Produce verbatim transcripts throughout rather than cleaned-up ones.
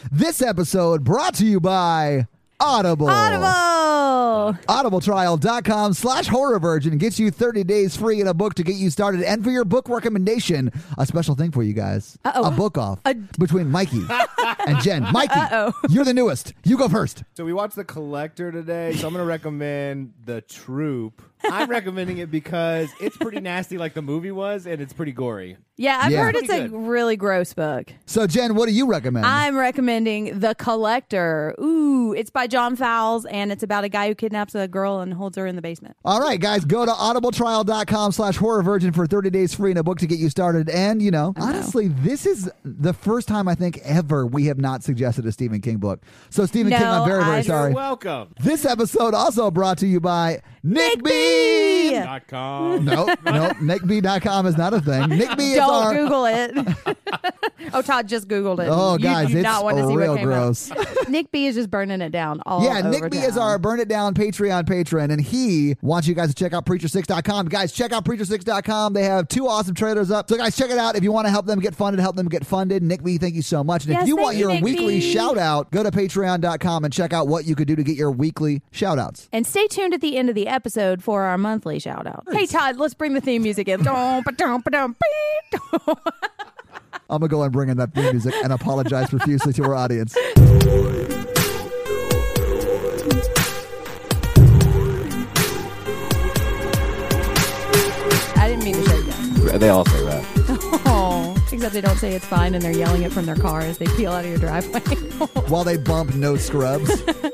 This episode brought to you by Audible. Audible. Audibletrial.com slash horror virgin gets you thirty days free in a book to get you started. And for your book recommendation, a special thing for you guys. Uh-oh. A book off A- between Mikey and Jen. Mikey, Uh-oh. you're the newest. You go first. So we watched The Collector today, so I'm going to recommend The Troop. I'm recommending it because it's pretty nasty like the movie was, and it's pretty gory. Yeah, I've Yeah. heard it's Pretty a good. really gross book. So, Jen, what do you recommend? I'm recommending The Collector. Ooh, it's by John Fowles, and it's about a guy who kidnaps a girl and holds her in the basement. All right, guys, go to audibletrial.com slash horror virgin for thirty days free in a book to get you started. And, you know, I know. honestly, this is the first time I think ever we have not suggested a Stephen King book. So, Stephen No, King, I'm very, very I've- sorry. You're welcome. This episode also brought to you by Nick B. Dot com. No, no, nick b dot com is not a thing. Nick B is Don't our... Google it. Oh, Todd just Googled it. Oh, You guys, do it's not want to see real what came gross. Out. Nick B is just burning it down all Yeah, over Nick B is town. our Burn It Down Patreon patron, and he wants you guys to check out preacher six dot com. Guys, check out preacher six dot com. They have two awesome trailers up. So, guys, check it out. If you want to help them get funded, help them get funded. Nick B, thank you so much. And Yes, if you thank want you, your Nick weekly B. shout out, go to patreon dot com and check out what you could do to get your weekly shout outs. And stay tuned at the end of the episode for our monthly shout out. Hey, Todd, let's bring the theme music in. Dum, ba-dum, ba-dum, beep. I'm going to go and bring in that theme music and apologize profusely to our audience. I didn't mean to shut you down. They all say that. Oh, except they don't say it's fine and they're yelling it from their car as they peel out of your driveway. While they bump No Scrubs.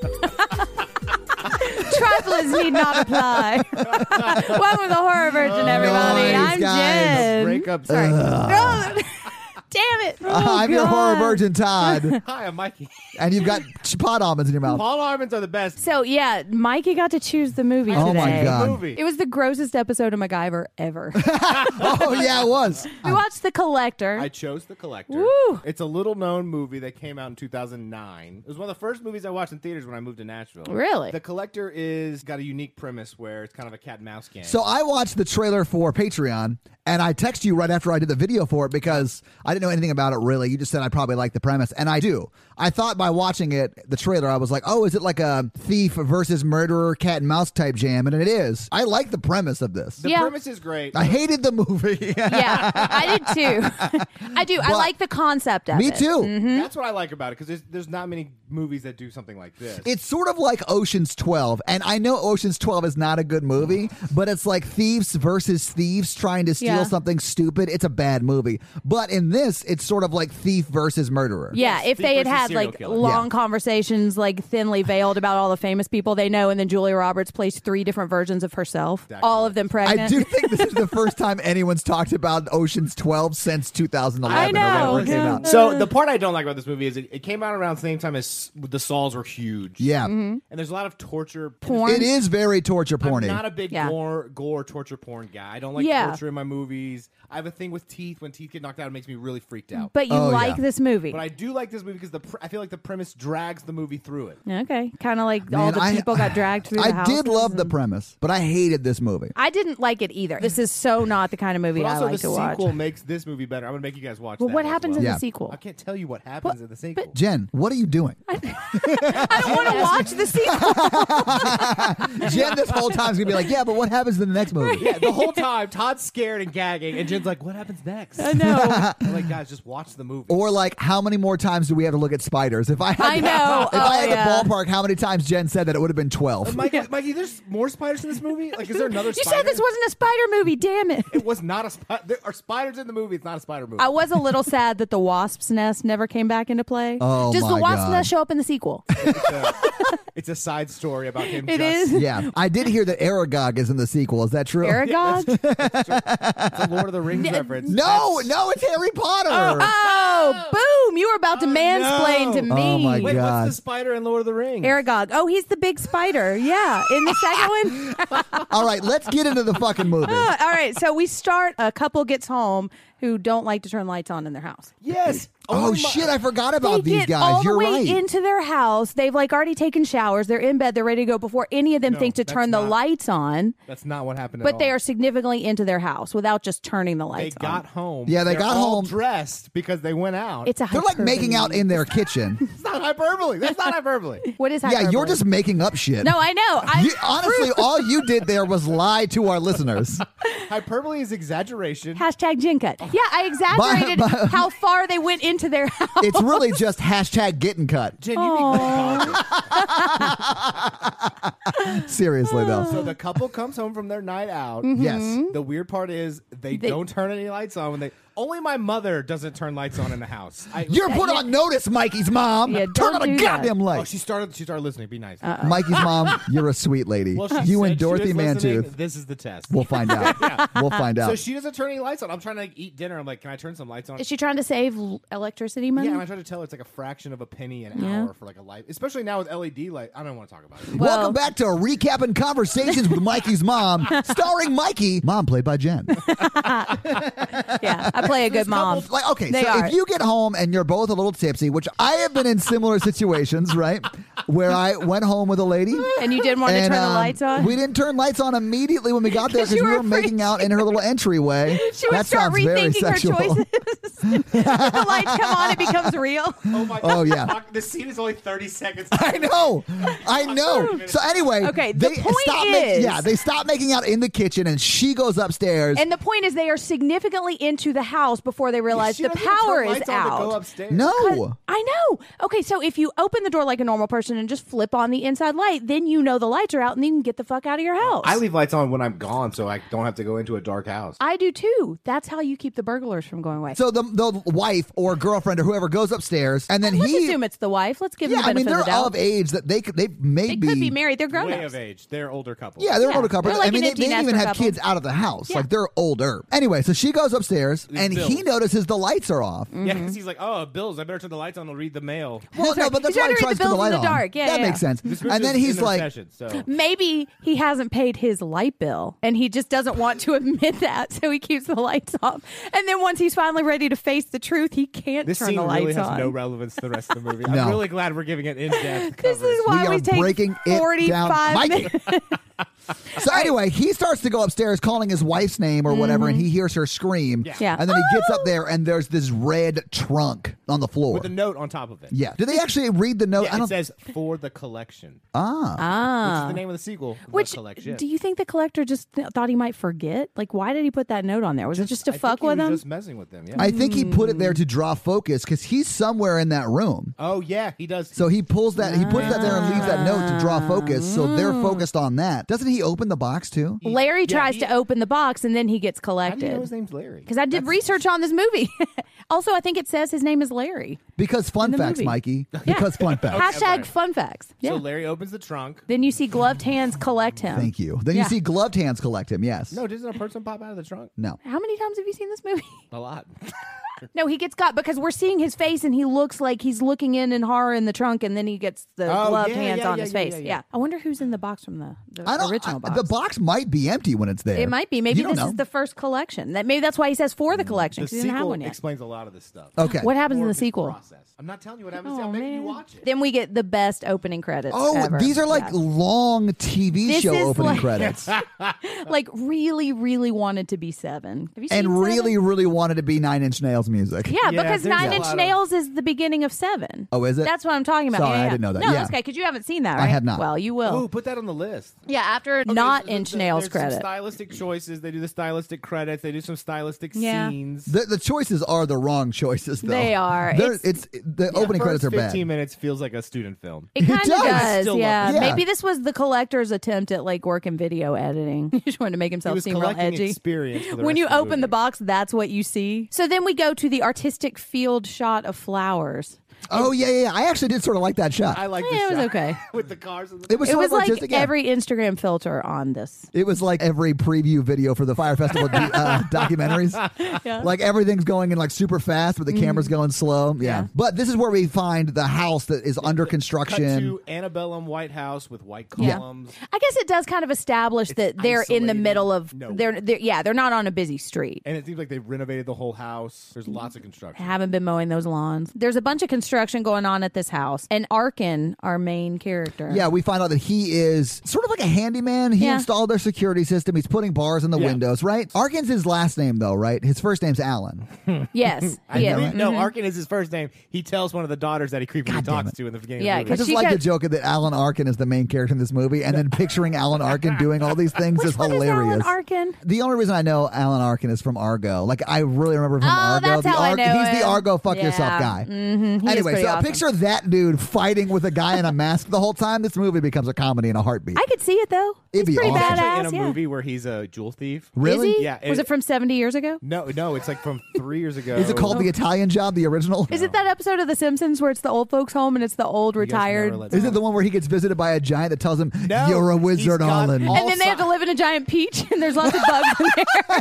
Trifles need not apply. Welcome to the Horror Virgin, everybody. Nice, I'm guys. Jen. Breakup. Sorry. No. Damn it. Oh, I'm your God. horror virgin, Todd. Hi, I'm Mikey. And you've got pot almonds in your mouth. Paul almonds are the best. So, yeah, Mikey got to choose the movie Oh, today. my God. Movie. It was the grossest episode of MacGyver ever. Oh, yeah, it was. We watched The Collector. I chose The Collector. Woo. It's a little known movie that came out in two thousand nine. It was one of the first movies I watched in theaters when I moved to Nashville. Really? The Collector is got a unique premise where it's kind of a cat and mouse game. So I watched the trailer for Patreon, and I texted you right after I did the video for it because I didn't know anything about it really. You just said I probably like the premise, and I do. I thought by watching it, the trailer, I was like, oh, is it like a thief versus murderer, cat and mouse type jam? And it is. I like the premise of this. the Yeah. premise is great. I hated the movie. Yeah, I did too. I do. I But- like the concept of Me it. too. That's what I like about it because there's, there's not many movies that do something like this. It's sort of like Ocean's twelve, and I know Ocean's twelve is not a good movie, but it's like thieves versus thieves trying to steal Yeah. something stupid. It's a bad movie. But in this, it's sort of like thief versus murderer. Yeah, if Thief they had versus had serial like killer. long Yeah. conversations, like thinly veiled about all the famous people they know, and then Julia Roberts plays three different versions of herself, Exactly. all of them pregnant. I do think this is the first time anyone's talked about Ocean's twelve since two thousand eleven I or know. whenever it came Yeah. out. So the part I don't like about this movie is it, it came out around the same time as the Sauls were huge. Yeah. Mm-hmm. And there's a lot of torture. Porn. It is very torture I'm porny. not a big Yeah. gore, gore torture porn guy. I don't like Yeah. torture in my movies. I have a thing with teeth. When teeth get knocked out, it makes me really freaked out. But you Oh, like yeah. this movie. But I do like this movie because the pr- I feel like the premise drags the movie through it. Okay, kind of like all Man, the I- people got dragged through the I houses did love the and- premise, but I hated this movie. I didn't like it either. This is so not the kind of movie But I also, like the to watch. sequel makes this movie better. I'm gonna make you guys watch. Well, that what as happens well. in Yeah. the sequel? I can't tell you what happens What? in the sequel. Jen, what are you doing? I don't want to watch the sequel. Jen this whole time is going to be like, yeah, but what happens in the next movie? Yeah, the whole time Todd's scared and gagging, and Jen's like, "What happens next?" I know. I'm like, guys, just watch the movie. Or like, how many more times do we have to look at spiders? If I had, I know. if Oh, I had yeah. the ballpark, how many times Jen said that it would have been twelve? Mikey, Mikey, there's more spiders in this movie. Like, is there another? You spider? said this wasn't a spider movie. Damn it. It was not a spider. There are spiders in the movie. It's not a spider movie. I was a little sad that the wasp's nest never came back into play. Oh, Does my the wasp's God. nest show up in the sequel? it's, a, it's a side story about him. It just, is. Yeah, I did hear that Aragog is in the sequel. Is that true? Aragog? It's a Lord of the Rings reference. No, no, it's Harry Potter. Oh, boom. You were about to Oh, mansplain no. to me. Oh, my Wait, God. what's the spider in Lord of the Rings? Aragog. Oh, he's the big spider. Yeah. In the second one. All right, let's get into the fucking movie. All right. So we start. A couple gets home who don't like to turn lights on in their house. Yes. Oh, my- shit, I forgot about They these get guys. all You're the way right. into their house. They've like already taken showers. They're in bed. They're ready to go before any of them No, think to that's turn the not- lights on. That's not what happened. But at they all. are significantly into their house without just turning the They lights got on. home. Yeah, they They're got all home. dressed because they went out. It's a They're like making out in their kitchen. It's not hyperbole. That's not hyperbole. What is Yeah, hyperbole? you're just making up shit. No, I know. I You, honestly, all you did there was lie to our listeners. Hyperbole is exaggeration. Hashtag gin cut. Yeah, I exaggerated By- by- how far they went into their house. It's really just hashtag getting cut. Jen, you need to Seriously, though. So the couple comes home from their night out. Yes. The weird part is they, They- don't turn any lights on when they. Only my mother doesn't turn lights on in the house. I, You're put on notice, Mikey's mom. Yeah, Turn don't on a do that. goddamn Oh, light. she started. She started listening. Be nice. Mikey's mom, you're a sweet lady. Well, she you said and she Dorothy was listening. Mantooth. This is the test. We'll find out. We'll find out. So she doesn't turn any lights on. I'm trying to like, eat dinner. I'm like, can I turn some lights on? Is she trying to save l- electricity money? Yeah, and I try to tell her it's like a fraction of a penny an Yeah. hour for like a light, especially now with L E D light. I don't want to talk about it. Well- Welcome back to Recapping Conversations with Mikey's mom, starring Mikey, mom played by Jen. Yeah, I play a good mom. Like, okay, They so are. if you get home and you're both a little tipsy, which I have been in similar situations, right, where I went home with a lady. And you didn't want to and, turn the um, lights on? We didn't turn lights on immediately when we got there 'Cause because you we were were making afraid out in her little entryway. She would that start sounds very rethinking her sexual. choices. the lights come on, it becomes real. Oh my Oh, yeah. Fuck, the scene is only thirty seconds. I know, I know. So anyway, Okay, the they point stop ma- is- yeah, they stop making out in the kitchen, and she goes upstairs. And the point is, they are significantly into the house before they realize She the doesn't even power turn is lights on to go out. upstairs. no, I know. Okay, so if you open the door like a normal person and just flip on the inside light, then you know the lights are out and you can get the fuck out of your house. I leave lights on when I'm gone, so I don't have to go into a dark house. I do too. That's how you keep the burglars from going away. so the the wife or girlfriend or whoever goes upstairs, and then Let's he. assume it's the wife. Let's give Yeah, them the I mean benefit they're of the doubt. of age that they could they may They be. could be married. They're grown Way ups. of age. They're older couples. Yeah, they're Yeah, older couple. they're like I mean, an they, empty they didn't even nester have couple. kids out of the house. Yeah. Like they're older. Anyway, so she goes upstairs and Bills. he notices the lights are off. Yeah, because he's like, oh, bills. I better turn the lights on to read the mail. Well, no, right. but that's He's why he trying to tries read the to turn the bills light in the on. dark. Yeah, that yeah. makes sense. This And then is he's in their like, session, so. Maybe he hasn't paid his light bill and he just doesn't want to admit that, so he keeps the lights off. And then once he's finally ready to face the truth, he can't This turn scene the lights really has on. no relevance to the rest of the movie. No. I'm really glad we're giving it in-depth This coverage. is why we we, are take breaking it down. forty-five Mikey. minutes. So anyway, he starts to go upstairs calling his wife's name or whatever, and he hears her scream. Yeah. Yeah. And then he gets up there, and there's this red trunk on the floor. With a note on top of it. Yeah. Did they actually read the note? Yeah, I it don't. says, for the collection. ah. Which Ah. is the name of the sequel. The Which, collection. do you think the collector just th- thought he might forget? Like, why did he put that note on there? Was it just to I think fuck he with was him? just messing with them, yeah. I think he put it there to draw focus because he's somewhere in that room. oh, yeah, he does. So he pulls that, he puts that there and leaves that note to draw focus. So they're Ah. focused on that. Doesn't he open the box too? Larry Yeah, tries he- to open the box and then he gets How do you know collected. his name's Larry? Because I did That's- research on this movie. Also, I think it says his name is Larry. Because fun In the facts, movie. Mikey. Because fun facts. Hashtag sorry. fun facts. Yeah. So Larry opens the trunk. Then you see gloved hands collect him. Thank you. Then Yeah. you see gloved hands collect him. Yes. No, doesn't a person pop out of the trunk? No. How many times have you seen this movie? A lot. No, he gets got because we're seeing his face and he looks like he's looking in in horror in the trunk and then he gets the Oh, gloved yeah, hands yeah, on yeah, his yeah, face. yeah, Yeah, yeah. I wonder who's in the box from the, the I don't. original I- box. The box might be empty when it's there. It might be. Maybe You don't this know. is the first collection. That maybe that's why he says for the collection The because he didn't have sequel one yet. explains a lot of this stuff. Okay. What happens More in the of his sequel? process. I'm not telling you what happens. Oh, I'm making man. you watch it. Then we get the best opening credits. Oh, ever. these are like Yeah. long T V This show is opening like- credits, like really, really wanted to be seven. Have you seen and Seven? really, really wanted to be Nine Inch Nails music. Yeah, Yeah, because there's Nine a Inch lot of- Nails is the beginning of Seven. Oh, is it? That's what I'm talking about. Sorry, Yeah, I yeah. didn't know that. No, Yeah. that's okay because you haven't seen that, I right? have not. Well, you will. Oh, put that on the list. Yeah, after Okay, not so Inch the- Nails there's credit. Some stylistic choices. They do the stylistic credits. They do some stylistic Yeah. scenes. The, the choices are the wrong choices, though. They are. They're- It's- it's the opening credits are First bad. fifteen minutes feels like a student film. It kind of does. does, Still love yeah. it. Yeah. Maybe this was the collector's attempt at like working video editing. He just wanted to make He himself was seem real collecting edgy. experience for the When rest you of the open movie. the box, that's what you see. So then we go to the artistic field shot of flowers. Oh yeah, yeah, yeah. I actually did sort of like that shot. I like Yeah, the it was shot okay. with the cars. And the It was It sort was of like artistic, yeah. every Instagram filter on this. It was like every preview video for the Fire Festival do- uh, documentaries. Yeah. Like everything's going in like super fast, but the camera's going slow. Yeah. Yeah. But this is where we find the house that is under Cut construction. to antebellum White House with white Yeah. columns. I guess it does kind of establish that they're in the isolated. middle of No. they're, they're yeah they're not on a busy street. And it seems like they renovated the whole house. There's lots of construction. Haven't been mowing those lawns. There's a bunch of construction going on at this house. And Arkin, our main character. Yeah, we find out that he is sort of like a handyman. He Yeah. installed their security system. He's putting bars in the Yeah. windows, right? Arkin's his last name, though, right? His first name's Alan. Yes. I he is. believe, no, Mhm. Arkin is his first name. He tells one of the daughters that he creepily God damn talks it. to in the beginning Yeah, of the I movie. just she like got- the joke that Alan Arkin is the main character in this movie, and then picturing Alan Arkin doing all these things Which is one hilarious. is Alan Arkin? The only reason I know Alan Arkin is from Argo. Like, I really remember him from Oh, Argo. that's the how I Argo know he's the him. Argo fuck yourself Yeah. guy. Mm-hmm. He is Anyway, pretty so awesome. picture that dude fighting with a guy in a mask the whole time. This movie becomes a comedy in a heartbeat. I could see it though. It'd He's be pretty awesome. Actually, badass. in a yeah. movie where he's a jewel thief. Really? Is he? Yeah, Was it- it from seventy years ago? No, no, it's like from three years ago. Is it called The Italian Job, the original? Is it that episode of The Simpsons where it's the old folks' home and it's the old You guys retired? never let Is me it the one where he gets visited by a giant that tells him, No, you're a he's wizard, got Alan? all- And then they have to live in a giant peach and there's lots of bugs in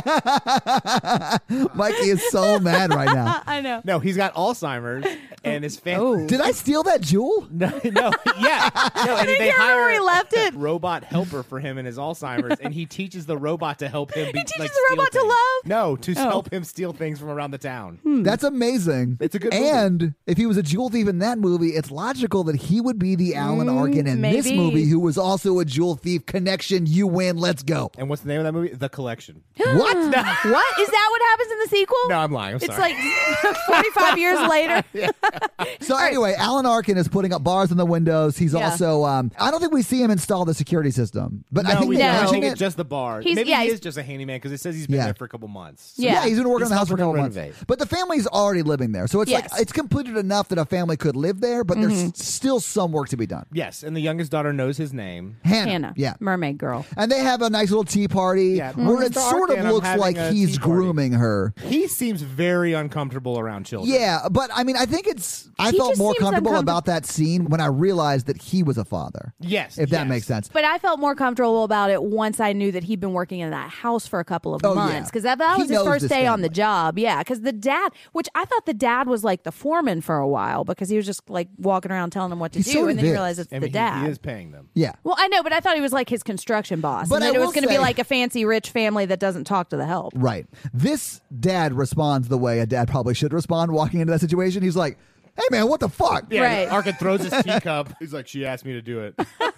there. Mikey is so mad right now. I know. No, he's got Alzheimer's, and his family. Oh. Did I steal that jewel? No, no, yeah, no, and think they you remember hire where he left it. a robot helper for him and his Alzheimer's, and he teaches the robot to help him. Be, He teaches like, the steal robot to things. love? No, to Oh. help him steal things from around the town. That's amazing. It's a good movie. And if he was a jewel thief in that movie, it's logical that he would be the Alan Arkin in this maybe. movie who was also a jewel thief. Connection, you win, let's go. And what's the name of that movie? The Collection. What? What? Is that what happens in the sequel? No, I'm lying. I'm It's sorry. like forty-five years later. So anyway, Alan Arkin is putting up bars in the windows. He's Yeah. also, um, I don't think we see him install the security system, but no, I think we they don't. don't. I mention think it. it's just the bar. He's- Maybe yeah, he he's- is just a handyman because it says he's been Yeah. there for a couple months. Yeah. Yeah, he's been working He's on the house for a couple helping months. renovate. But the family's already living there. So it's Yes. like, it's completed enough that a family could live there, but there's Mm-hmm. still some work to be done. Yes, and the youngest daughter knows his name. Hannah. Hannah. Yeah. Mermaid girl. And they have a nice little tea party Yeah. where it Mister sort of Arkin, I'm looks having like a he's tea party. grooming her. He seems very uncomfortable around children. Yeah, but I mean, I think it's. I He felt just more seems comfortable uncomfort- about that scene when I realized that he was a father. Yes. If that yes. makes sense. But I felt more comfortable about it once I knew that he'd been working in that house for a couple of Oh, yeah. months. Because that, that He was his knows first this day on the family. job. Yeah. Because the dad, which I thought the dad was like the foreman for a while because he was just like walking around telling him what to He do. sort And of then you is. realize it's I mean, the he- dad. He is paying them. Yeah. Well, I know, but I thought he was like his construction boss. But and I then it was will going to be say- like a fancy rich family that doesn't talk to the help. Right. This dad responds the way a dad probably should respond walking into that situation. He's like, hey, man, what the fuck? Yeah, Right. Arkin throws his teacup. He's like, she asked me to do it.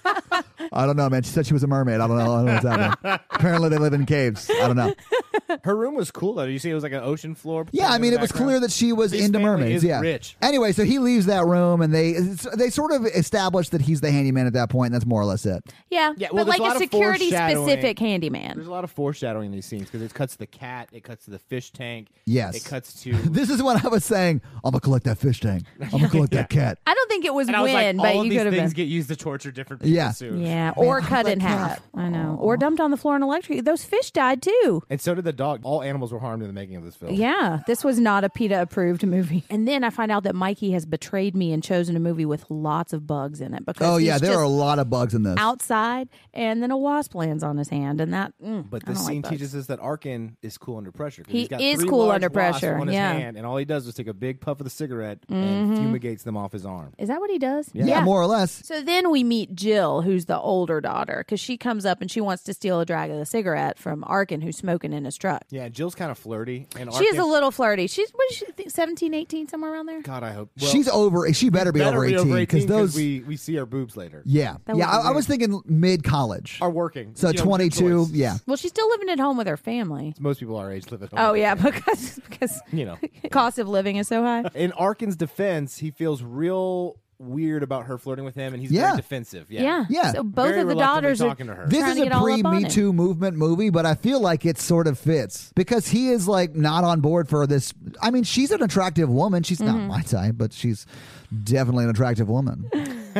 I don't know, man. She said she was a mermaid. I don't know. I don't know what's happening. Apparently, they live in caves. I don't know. Her room was cool, though. Did you see it was like an ocean floor? Yeah, I in mean, the it was background? clear that she was His into family mermaids. is Yeah. rich. Anyway, so he leaves that room, and they they sort of establish that he's the handyman at that point. And that's more or less it. Yeah. Yeah, well, but there's like a lot a of security foreshadowing. specific handyman. There's a lot of foreshadowing in these scenes because it cuts to the cat, it cuts to the fish tank. Yes. It cuts to. This is what I was saying. I'm gonna collect that fish tank. I'm gonna collect that cat. I don't think it was and I was when, like, but all of you these could have things been. get used to torture different people Yeah. soon. Yeah, or Man, cut that in cat. half. I know. Or dumped on the floor and electrocuted. Those fish died too. And so did the dog. All animals were harmed in the making of this film. Yeah, this was not a PETA approved movie. And then I find out that Mikey has betrayed me and chosen a movie with lots of bugs in it because Oh he's yeah, there just are a lot of bugs in this. outside, and then a wasp lands on his hand, and that. Mm, But I the don't scene like bugs. teaches us that Arkin is cool under pressure. 'cause He he's got is three cool large under wasps pressure, on his yeah. hand, and all he does is take a big puff of the cigarette and fumigates them off his arm. Is that what he does? yeah, more or less. So then we meet Jill, who's the older daughter, because she comes up and she wants to steal a drag of the cigarette from Arkin, who's smoking in his truck. Yeah, Jill's kind of flirty, and She is Arkin, a little flirty. She's, what is she, think, seventeen, eighteen, somewhere around there? God, I hope well, She's over. She better be better over be eighteen because those. we we see our boobs later. yeah, That yeah. would be I, I was thinking mid college. Are working. So You know, good twenty-two. choice. Yeah. Well, she's still living at home with her family. Most people our age live at home. Oh, with yeah, their family. because because You know. cost of living is so high. In Arkin's defense, he feels real weird about her flirting with him, and he's Yeah. very defensive. Yeah. Yeah. Yeah. So both Very of the reluctantly daughters are talking to her. This trying is to a get all pre up on Me it. Too movement movie, but I feel like it sort of fits because he is like not on board for this. I mean, she's an attractive woman. She's Mm-hmm. not my type, but she's definitely an attractive woman.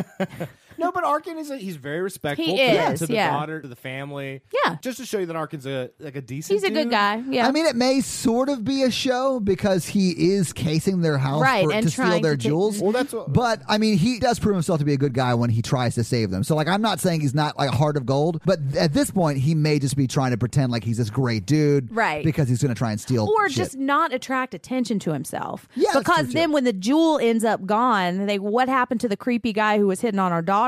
No, but Arkin is a, he's very respectful He to, is, to the yeah. daughter, to the family. Yeah. Just to show you that Arkin's a like a decent He's a good dude. guy. Yeah. I mean, it may sort of be a show because he is casing their house Right, for, and to steal trying their to take- jewels. Well, that's what, But I mean, he does prove himself to be a good guy when he tries to save them. So, like, I'm not saying he's not like a heart of gold, but at this point, he may just be trying to pretend like he's this great dude, Right. Because he's going to try and steal, or shit. just not attract attention to himself. Yeah, that's because true, then too. when the jewel ends up gone, they what happened to the creepy guy who was hitting on our daughter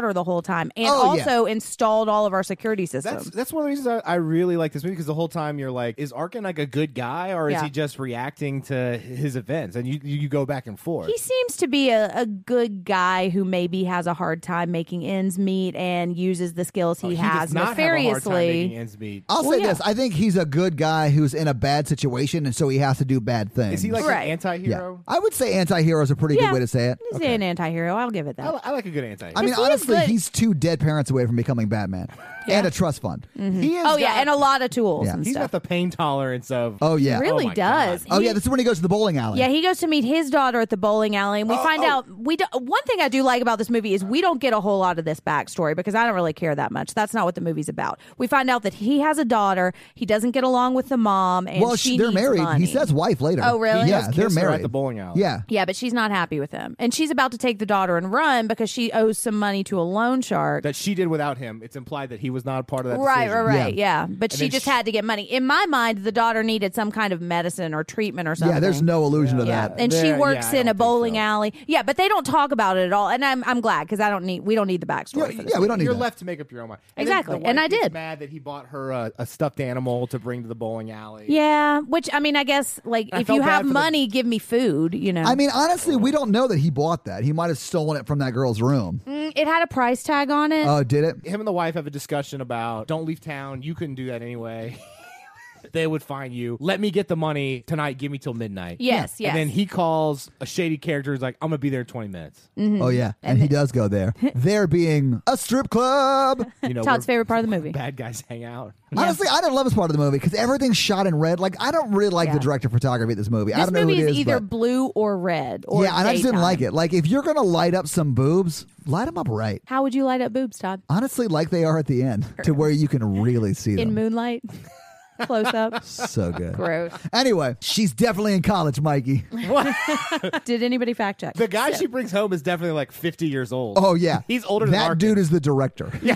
daughter the whole time, and Oh, yeah. also installed all of our security systems. That's that's one of the reasons I, I really like this movie, because the whole time you're like, is Arkin like a good guy, or is Yeah. he just reacting to his events? And you you go back and forth. He seems to be a, a good guy who maybe has a hard time making ends meet and uses the skills he, Oh, he has does not have a hard time nefariously. making ends meet. I'll Well, say yeah. this. I think he's a good guy who's in a bad situation, and so he has to do bad things. Is he like Right. an anti-hero? Yeah. I would say anti-hero is a pretty Yeah. good way to say it. He's an anti-hero. I'll give it that. I, li- I like a good anti-hero. I mean, he is honestly, good. he's two dead parents away from becoming Batman. And a trust fund. he is oh yeah, got- and a lot of tools Yeah. and he's stuff. got the pain tolerance of. Oh, yeah. really Oh, my does. God. Oh, He- yeah, this is when he goes to the bowling alley. Yeah, he goes to meet his daughter at the bowling alley, and we Oh, find oh. out we do, one thing I do like about this movie is we don't get a whole lot of this backstory because I don't really care that much. That's not what the movie's about. We find out that he has a daughter, he doesn't get along with the mom, and Well, she they're needs married. money. He says wife later. Oh, really? He Yeah, does they're kiss her married. at the bowling alley. Yeah. Yeah, but she's not happy with him, and she's about to take the daughter and run because she owes some money to a loan shark. That she did without him. It's implied that he was not a part of that Right, decision. right, right. Yeah, but And she then just sh- had to get money. In my mind, the daughter needed some kind of medicine or treatment or something. Yeah, there's no illusion of Yeah, that. and she There- works yeah, I in don't a think bowling so. alley. Yeah, but they don't talk about it at all, and I'm I'm glad because I don't need we don't need the backstory. Yeah, for this yeah, we don't need You're that. left to make up your own mind. And then Exactly, the and wife I gets did. Mad that he bought her a, a stuffed animal to bring to the bowling alley. Yeah, which I mean, I guess like I if felt you bad have for the- money, give me food. You know, I mean, honestly, we don't know that he bought that. He might have stolen it from that girl's room. Mm, it had a price tag on it. Oh, did it? Him and the wife have a discussion about don't leave town. You couldn't do that anyway. They would find you. Let me get the money tonight. Give me till midnight. yes, yes. And then he calls a shady character. Who's like, I'm gonna be there in twenty minutes. Mm-hmm. Oh, yeah. And, he does go there. There being a strip club. You know, Todd's where favorite part of the movie. bad guys hang out. Honestly, I didn't love this part of the movie because everything's shot in red. Like, I don't really like Yeah. the director of photography of this movie. I This don't know movie who it is is, either but- blue or red. Or yeah, and I just didn't daytime. like it. Like, if you're going to light up some boobs, light them up right. How would you light up boobs, Todd? Honestly, like they are at the end, to where you can really see In them. moonlight, close up. So good. Gross. Anyway, she's definitely in college, Mikey. Did anybody fact check? The guy she brings home is definitely like fifty years old. Oh, yeah. He's older than That Arkin. dude is the director. Yeah.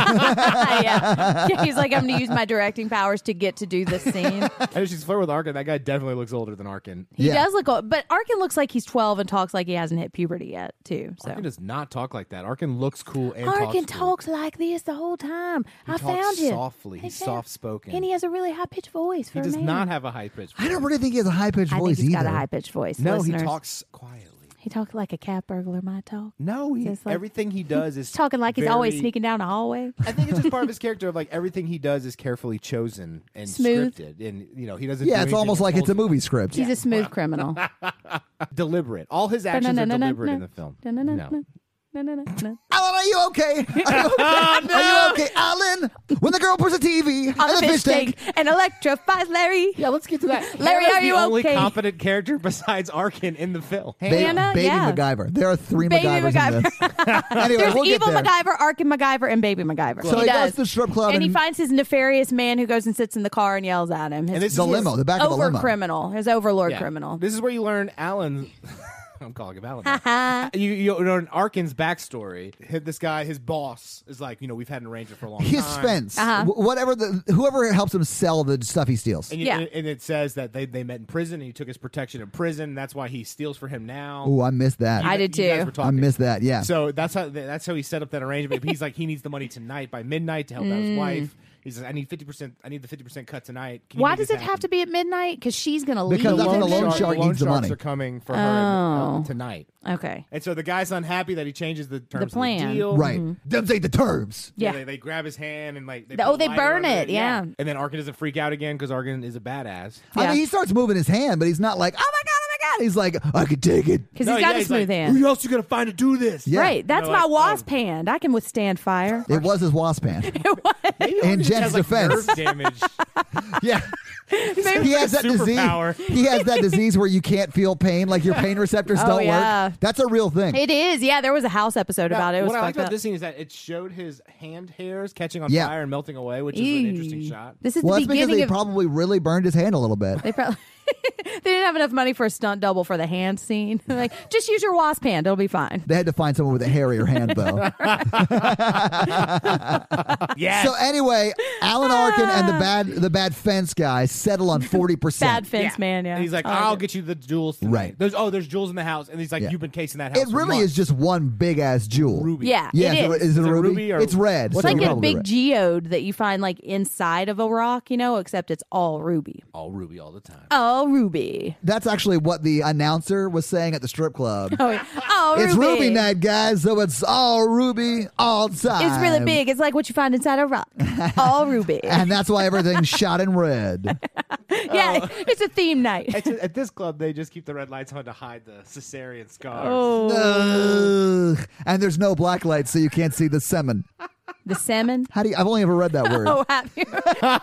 yeah. Yeah, he's like, I'm going to use my directing powers to get to do this scene. I know she's flirting with Arkin. That guy definitely looks older than Arkin. He Yeah. does look old, but Arkin looks like he's twelve and talks like he hasn't hit puberty yet, too. So Arkin does not talk like that. Arkin looks cool and Arkin talks cool. talks like this the whole time. He I talks found him. softly. I He's found- soft spoken. And he has a really high pitched voice. For He a does man. not have a high pitched voice. I don't really think he has a high pitched I voice think he's either. got a high pitched voice. No, listeners. he talks quietly. He talks like a cat burglar might talk. No, he, Just like- everything he does is Talking like he's always very- sneaking down a hallway. I think it's just part of his character of like everything he does is carefully chosen and Smooth. scripted, and you know he doesn't. Yeah, do it's anything almost like it's a impulsive. movie script. He's a smooth criminal. deliberate. All his actions are deliberate in the film. No. No, no, no, no. Alan, are you okay? Are you okay? Are you okay, Alan? When the girl puts a T V On and the fish tank and electrifies Larry. Yeah, let's get to that. Larry, Hannah's are you the only okay? competent character besides Arkin in the film. Ba- Hannah, Baby yeah. MacGyver. There are three Baby MacGyvers in this. Anyway, There's we'll evil get there. MacGyver, Arkin MacGyver, and Baby MacGyver. So he, does. goes to the strip club and and, he finds his nefarious man who goes and sits in the car and yells at him. His And this is the his limo, the back of the over limo. criminal, his overlord Yeah. criminal. This is where you learn Alan. I'm calling him Alan. now. you, you learn Arkin's backstory. Hit This guy, his boss, is like, you know, we've had an arrangement for a long his time. fence, Uh-huh. wh- whatever the whoever helps him sell the stuff he steals. And, you, Yeah. and, and it says that they, they met in prison and he took his protection in prison. That's why he steals for him now. Ooh, I missed that. I did You guys too. were I talking. missed that. Yeah. So that's how that's how he set up that arrangement. He's like, he needs the money tonight by midnight to help out his wife. He says, I need fifty percent. I need the fifty percent cut tonight. Can you Why make does this it have happen?" to be at midnight? Because she's going to leave. Because that's when the loan shark, shark the loan needs the sharks money. are coming for her uh, Oh. tonight. Okay. And so the guy's unhappy that he changes the terms of plan. the deal. right. Them say the terms. Yeah, Yeah. they, they grab his hand and like they Oh, put they a lighter burn under it, yeah. And then Arkin doesn't freak out again because Arkin is a badass. I Yeah. mean, he starts moving his hand, but he's not like, oh my god, oh my god. He's like, I can take it. Because No, he's got yeah, a smooth like, hand. Who else you gonna find to do this? Yeah. Right. That's You know, my like, wasp um, hand. I can withstand fire. It was his wasp hand. Maybe In Arkin just Jen's has, like, defense. nerve damage. Yeah. He has that superpower. disease. He has that disease where you can't feel pain, like your pain receptors Oh, don't yeah. work. That's a real thing. It is. Yeah, there was a house episode Now, about it. It was what I liked fucked about up. this scene is that it showed his hand hairs catching on Yeah. fire and melting away, which is an interesting Eee. shot. This is Well, the that's because beginning they of. probably really burned his hand a little bit. they probably. They didn't have enough money for a stunt double for the hand scene. Like, just use your wasp hand; it'll be fine. They had to find someone with a hairier hand, though. Yeah. So anyway, Alan Arkin and the bad the bad fence guy settle on forty percent. Bad fence man, yeah. And he's like, I like I'll it. get you the jewels tonight. Right. There's oh, there's jewels in the house, and he's like, Yeah. you've been casing that house. It for really months. is just one big ass jewel. Ruby. Yeah, Yeah, it is is. it, is it Is a it ruby? ruby or- It's red. It's so like a probably big red. geode that you find like inside of a rock, you know, except it's all ruby. all ruby all the time. Oh, ruby. That's actually what the announcer was saying at the strip club. Oh, oh It's ruby. ruby night, guys, so it's all ruby all the time. It's really big. It's like what you find inside a rock. All ruby. And that's why everything's shot in red. Yeah, it's a theme night. At, at this club, they just keep the red lights on to hide the cesarean scars. Oh, Ugh. And there's no black lights, so you can't see the semen. the salmon. How do you? I've only ever read that word. Oh, have you?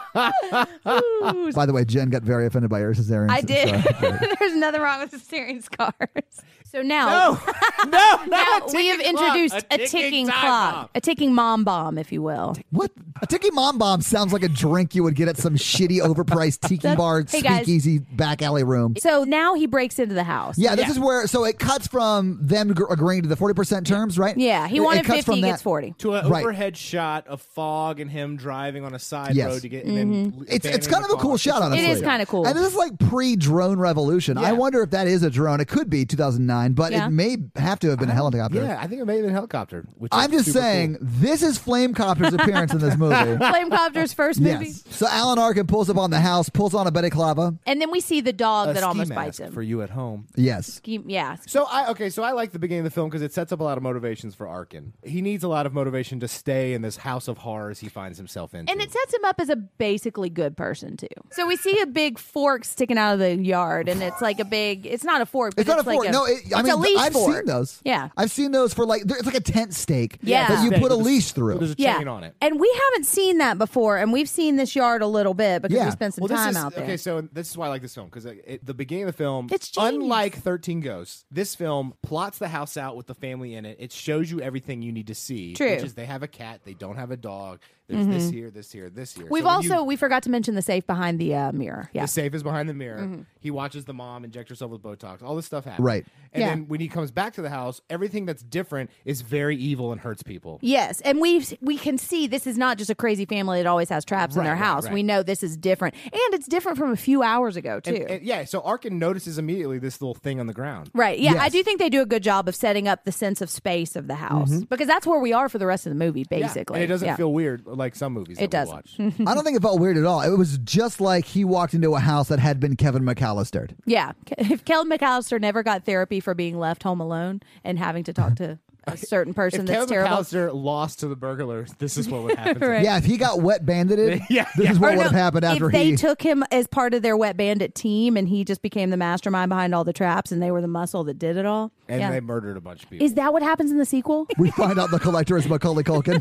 Ooh, By the way, Jen got very offended by your cesarean. I did. Sorry. There's nothing wrong with cesarean scars. So now, No, no, now not a we have ticking clock. introduced a ticking, time clock, bomb. a ticking mom bomb, if you will. What? A tiki mom bomb sounds like a drink you would get at some shitty, overpriced tiki That's- bar, hey, guys. speakeasy, back alley room. So now he breaks into the house. Yeah, this Yeah. is where. So it cuts from them gr- agreeing to the forty percent terms, right? Yeah, he It- it wanted cuts fifty, from he that- gets forty. To an Right. overhead shot of fog and him driving on a side Yes. road to get. And then It's it's abandoning kind of the a cool car. shot, honestly. It is kind of cool. And this is like pre-drone revolution. I Yeah. wonder if that is a drone. It could be two thousand nine, but Yeah. it may have to have been a helicopter. Yeah, I think it may have been a helicopter. Which I'm is just super saying, cool. this is Flamecopter's appearance in this movie. Flamecopter's first movie. Yes. So Alan Arkin pulls up on the house, pulls on a balaclava. And then we see the dog A that ski almost mask bites him. for you at home. Yes. Ski- yeah. So I okay, so I like the beginning of the film because it sets up a lot of motivations for Arkin. He needs a lot of motivation to stay in this house of horrors he finds himself in. And it sets him up as a basically good person too. So we see a big fork sticking out of the yard, and it's like a big. It's not a fork. But It's not a like fork. no, it, I it's mean, a leash I've fork. seen those. Yeah. I've seen those for like, it's like a tent stake Yeah. that you Stake put a with a- leash through. There's a Yeah, chain on it. and we haven't seen that before, and we've seen this yard a little bit because Yeah. we spent some Well, this time is out there. okay. So this is why I like this film because the beginning of the film, It's genius. unlike thirteen Ghosts, this film plots the house out with the family in it. It shows you everything you need to see. True. Which is they have a cat, they don't have a dog. There's this here, this here, this here. We've So when also you- we forgot to mention the safe behind the uh, mirror. Yeah, The safe is behind the mirror. He watches the mom inject herself with Botox. All this stuff happens. Right. And Yeah. then when he comes back to the house, everything that's different is very evil and hurts people. yes, and we we can see this is not just a crazy family that always has traps in Right, their right, house. right. We know this is different, and it's different from a few hours ago too. And, and yeah, so Arkin notices immediately this little thing on the ground. Right. Yeah, I Yes. do think they do a good job of setting up the sense of space of the house because that's where we are for the rest of the movie, Yeah. basically. And it doesn't Yeah. feel weird like some movies It that we doesn't. watch. I don't think it felt weird at all. It was just like he walked into a house that had been Kevin McAllister. Yeah. If Kevin McAllister never got therapy for being left home alone and having to talk to a certain person If that's Kevin terrible. McAllister lost to the burglars, this is what would happen. to Right. him. Yeah, if he got wet bandited, Yeah, this yeah. is what Or would no, have happened after if they he. took him as part of their Wet Bandit team and he just became the mastermind behind all the traps and they were the muscle that did it all. And yeah. they murdered a bunch of people. Is that what happens in the sequel? we find out the collector is Macaulay Culkin.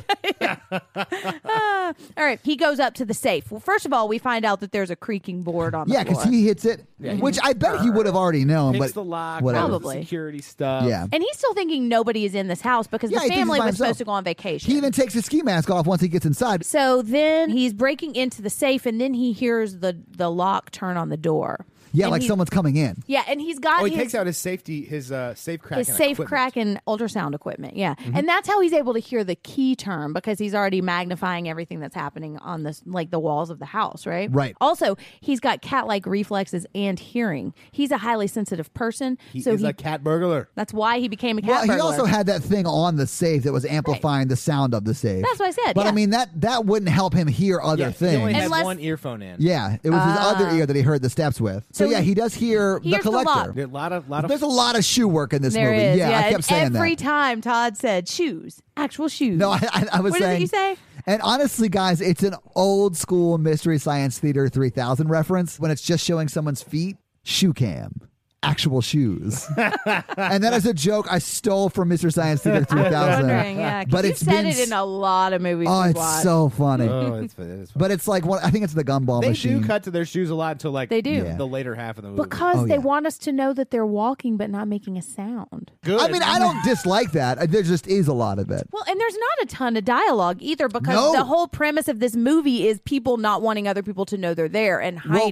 All right, he goes up to the safe. Well, first of all, we find out that there's a creaking board on the Yeah, floor. because he hits it, which I bet he would have already known. Picks But the lock, whatever. does the Probably. security stuff. Yeah. And he's still thinking nobody is in this house because Yeah, the he thinks family he's by was supposed himself. to go on vacation. He even takes his ski mask off once he gets inside. So then he's breaking into the safe, and then he hears the the lock turn on the door. Yeah, And like he- someone's coming in. Yeah, and he's got Oh, he his, takes out his safety, his uh, safe crack. his safe crack and ultrasound equipment. Yeah, and that's how he's able to hear the key turn because he's already magnifying everything that's happening on this, like the walls of the house, right? Right. Also, he's got cat-like reflexes and hearing. He's a highly sensitive person, He so is he, a cat burglar. that's why he became a cat Well, he burglar. also had that thing on the safe that was amplifying the sound of the safe. That's what I said, But I yeah. mean that that wouldn't help him hear other Yeah, things. he only had Unless- one earphone in. Yeah, it was his other ear that he heard the steps with. So, So yeah, he- he does hear he the hears the collector. lock. There are A lot of, lot of. There's a lot of shoe work in this There movie. is, yeah, I kept and saying every that. time Todd said shoes, actual shoes. No, I, I, I was What is it saying. you say? And honestly, guys, it's an old school Mystery Science Theater three thousand reference when it's just showing someone's feet. Shoe cam. Actual shoes. And that is a joke I stole from Mystery Science Theater three thousand. Wondering, yeah, 'cause But you've it's said been it in a lot of movies. Oh, we've it's watched. so funny. oh, it's, it's fun. But it's like one, I think it's the gumball They machine. do cut to their shoes a lot until like They do. Yeah. the later half of the movie. because Oh, they yeah. want us to know that they're walking but not making a sound. Good. I mean, I don't dislike that. There just is a lot of it. Well, and there's not a ton of dialogue either because No. the whole premise of this movie is people not wanting other people to know they're there and Well, hiding.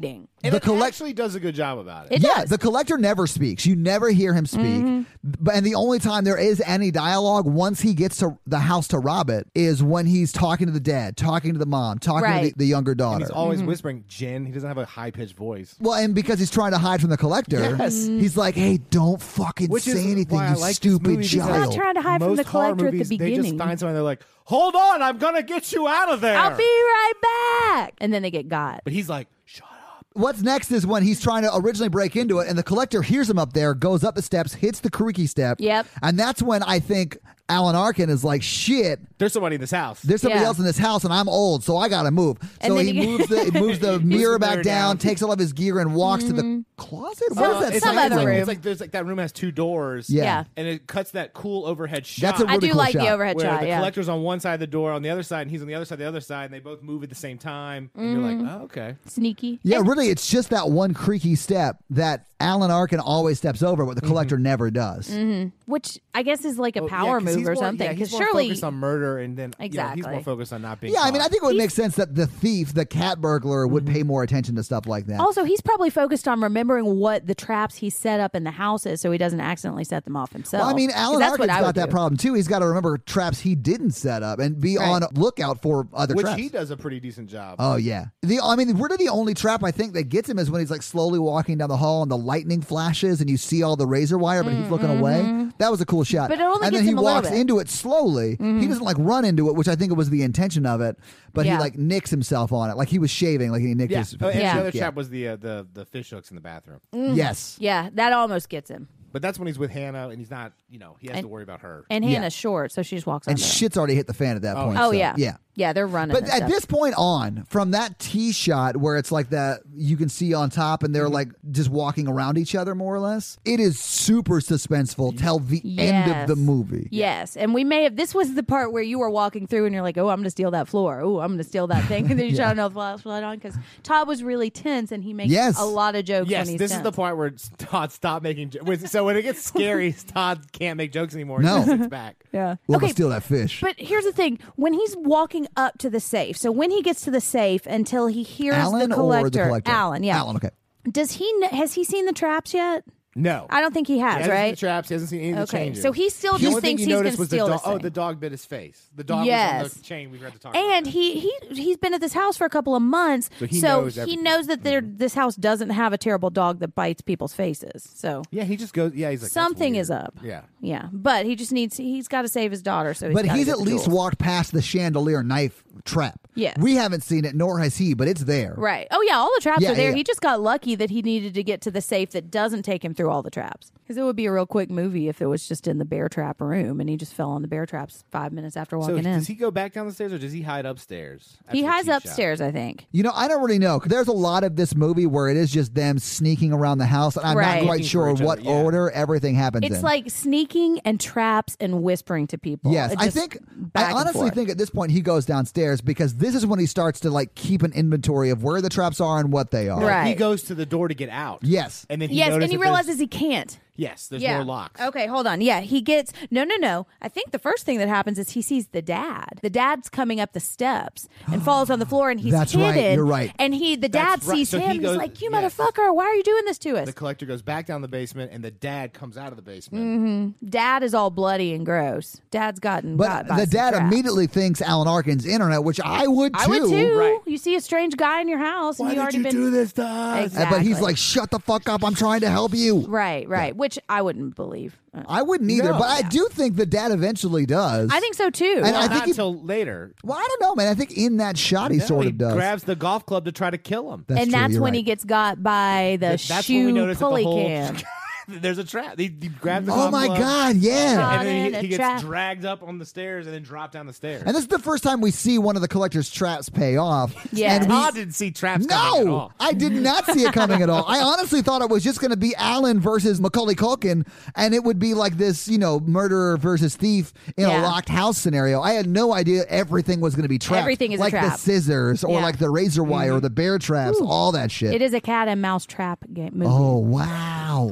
And the it collect- actually does a good job about it. It yeah, does. the collector never speaks. You never hear him speak. Mm-hmm. But and the only time there is any dialogue once he gets to the house to rob it is when he's talking to the dad, talking to the mom, talking Right. to the, the younger And daughter. he's always Mm-hmm. whispering, Jen. He doesn't have a high pitched voice. Well, and because he's trying to hide from the collector, Yes. he's like, "Hey, don't fucking Which say is anything, why I you like this stupid movie, because He's not child." trying to hide from Most the horror collector at the movies, They just beginning. find someone. They're like, "Hold on, I'm gonna get you out of there." I'll be right back. And then they get got. But he's like, "Shut up." What's next is when he's trying to originally break into it, and the collector hears him up there, goes up the steps, hits the creaky step. Yep. And that's when I think Alan Arkin is like, "Shit, There's somebody in this house. there's somebody Yeah. else in this house, and I'm old, so I gotta move." And So then he he- moves the he moves the mirror back mirror down, down. takes all of his gear, and walks to the closet. What Some- is that? it's some like, other it's like, room. It's like there's like that room has two doors. Yeah. Yeah. And it cuts that cool overhead shot. That's a I really do cool like shot. the overhead where shot. the Yeah. collector's on one side of the door, on the other side, and he's on the other side, the other side, and they both move at the same time. And you're Mm-hmm. like, oh, okay. Sneaky. Yeah, really, it's just that one creaky step that Alan Arkin always steps over, but the collector never does. Which I guess is like a Well, yeah, power 'cause he's move or more- something. Yeah, Because he's more surely. focused on murder, and then you know, Exactly. he's more focused on not being. Yeah, I mean, I caught. think it would make sense that the thief, the cat burglar, would pay more attention to stuff like that. Also, he's probably focused on remembering what the traps he set up in the houses so he doesn't accidentally set them off himself. Well, I mean, 'Cause Alan that's Arkin's what I got would that do. problem too. He's got to remember traps he didn't set up and be Right. on lookout for other which traps. he does a pretty decent job. Oh yeah. The I mean, really, the only trap I think that gets him is when he's like slowly walking down the hall and the lightning flashes and you see all the razor wire, but he's looking away. That was a cool shot. But it only and gets then he him a little walks bit. into it slowly. He doesn't like run into it, which I think it was the intention of it. But he Yeah. like nicks himself on it, like he was shaving, like he nicked yeah. his. Oh, and Yeah. the other yeah. trap was the uh, the the fish hooks in the bathroom. Yes. Yeah, that almost gets him. But that's when he's with Hannah, and he's not. You know, he has And- to worry about her. And Yeah. Hannah's short, so she just walks And under it. shit's already hit the fan at that point. Oh so, yeah, yeah. yeah. They're running. But and at stuff. this point on, from that tee shot where it's like that, you can see on top and Mm-hmm. they're like just walking around each other more or less. It is super suspenseful till the end of Yes. the movie. Yes, and we may have. This was the part where you were walking through, and you're like, "Oh, I'm going to steal that floor. Oh, I'm going to steal that thing." And then you Yeah. shut another flashlight on because Todd was really tense, and he makes Yes. a lot of jokes Yes, when he's this tense. is the part where Todd stopped making. Jo- when- so when it gets scary, Todd can't make jokes anymore. No. He sits back. Yeah. We'll okay. go steal that fish. But here's the thing: when he's walking up to the safe, so when he gets to the safe until he hears Alan the collector, or the collector? Alan, yeah, Alan, okay. Does he kn- has he seen the traps yet? No, I don't think he he has, hasn't seen right? the traps. He hasn't seen any of the Okay, changes. so he still The just only thing thinks he he's noticed gonna was the steal dog. this Oh, thing. the dog bit his face. The dog was Yes. on the chain. We forgot to talk. And about he he he's been at this house for a couple of months, So he knows he everything. knows that there this house doesn't have a terrible dog that bites people's faces. So that. Yeah, he just goes. Yeah, he's like that's something weird. is up. Yeah. yeah, but he just needs he's got to save his daughter. So he's But gotta he's get at the least jewels. walked past the chandelier knife trap. Yes. We haven't seen it, nor has he, but it's there. Right. Oh yeah, all the traps Yeah, are there. yeah. He just got lucky that he needed to get to the safe that doesn't take him through all the traps. Because it would be a real quick movie if it was just in the bear trap room and he just fell on the bear traps five minutes after So walking in. does he go back down the stairs or does he hide upstairs? He after the hides tee shot? upstairs, I think. You know, I don't really know. 'Cause there's a lot of this movie where it is just them sneaking around the house, and I'm Right. not quite Looking sure for each what other, yeah. order everything happens It's in. like sneaking and traps and whispering to people. Yes, It I just think. back I and honestly forth. think at this point he goes downstairs because this is when he starts to like keep an inventory of where the traps are and what they are. No, Right. He goes to the door to get out. Yes. And then he Yes, notices and he that there's- realizes he can't. Yes, there's yeah. more locks. Okay, hold on. Yeah, he gets no, no, no. I think the first thing that happens is he sees the dad. The dad's coming up the steps and falls on the floor, and he's That's hidden. right, you're right. And he, the dad That's right. sees So he him. goes- he's like, "You yes. motherfucker! Why are you doing this to us?" The collector goes back down the basement, and the dad comes out of the basement. Mm-hmm. Dad is all bloody and gross. Dad's gotten But got by the some dad traps. immediately thinks Alan Arkin's internet, which I would too. I would too. Right. You see a strange guy in your house, and Why you did already you been do this to us? Exactly. Uh, But he's like, "Shut the fuck up! I'm trying to help you." right, right, which I wouldn't believe. Uh, I wouldn't either, No. but I Yeah. do think the dad eventually does. I think so too. And I Well, think not he- until later. Well, I don't know, man. I think in that shot he No, sort he of does. grabs the golf club to try to kill him. That's and true, that's you're when right. he gets got by the Th- that's when we shoe notice that the pulley whole- can. There's a trap. He, he grabs the Oh golf my club, god, yeah. Caught And in then a he, he gets trap. dragged up on the stairs and then dropped down the stairs. And this is the first time we see one of the collector's traps pay off. Yeah. And we- Todd didn't see traps coming at no, all. I did not see it coming at all. I honestly thought it was just going to be Alan versus Macaulay Culkin, and it would be like this, you know, murderer versus thief in a Yeah. locked house scenario. I had no idea everything was going to be trapped. Everything is a like the trap. scissors or Yeah. like the razor wire or the bear traps, all that shit. It is a cat and mouse trap game movie. Oh wow! He, get,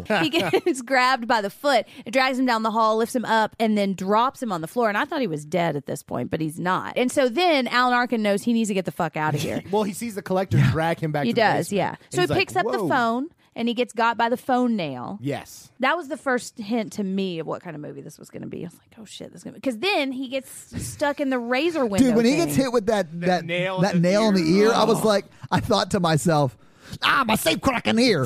gets grabbed by the foot. It drags him down the hall, lifts him up, and then drops him on the floor. And I thought he was dead at this point, but he's not. And so then Alan Arkin knows he needs to get the fuck out of here. Well, he sees the collector drag him back He to the does, basement. yeah. And So he he's like, picks up the "Whoa." phone, and he gets got by the phone nail. Yes. That was the first hint to me of what kind of movie this was going to be. I was like, oh shit, this is going to be. Because then he gets stuck in the razor window. Dude, when he thing. gets hit with that that nail that in the nail in the ear. ear, I was like, I thought to myself, ah, my safe cracking ear.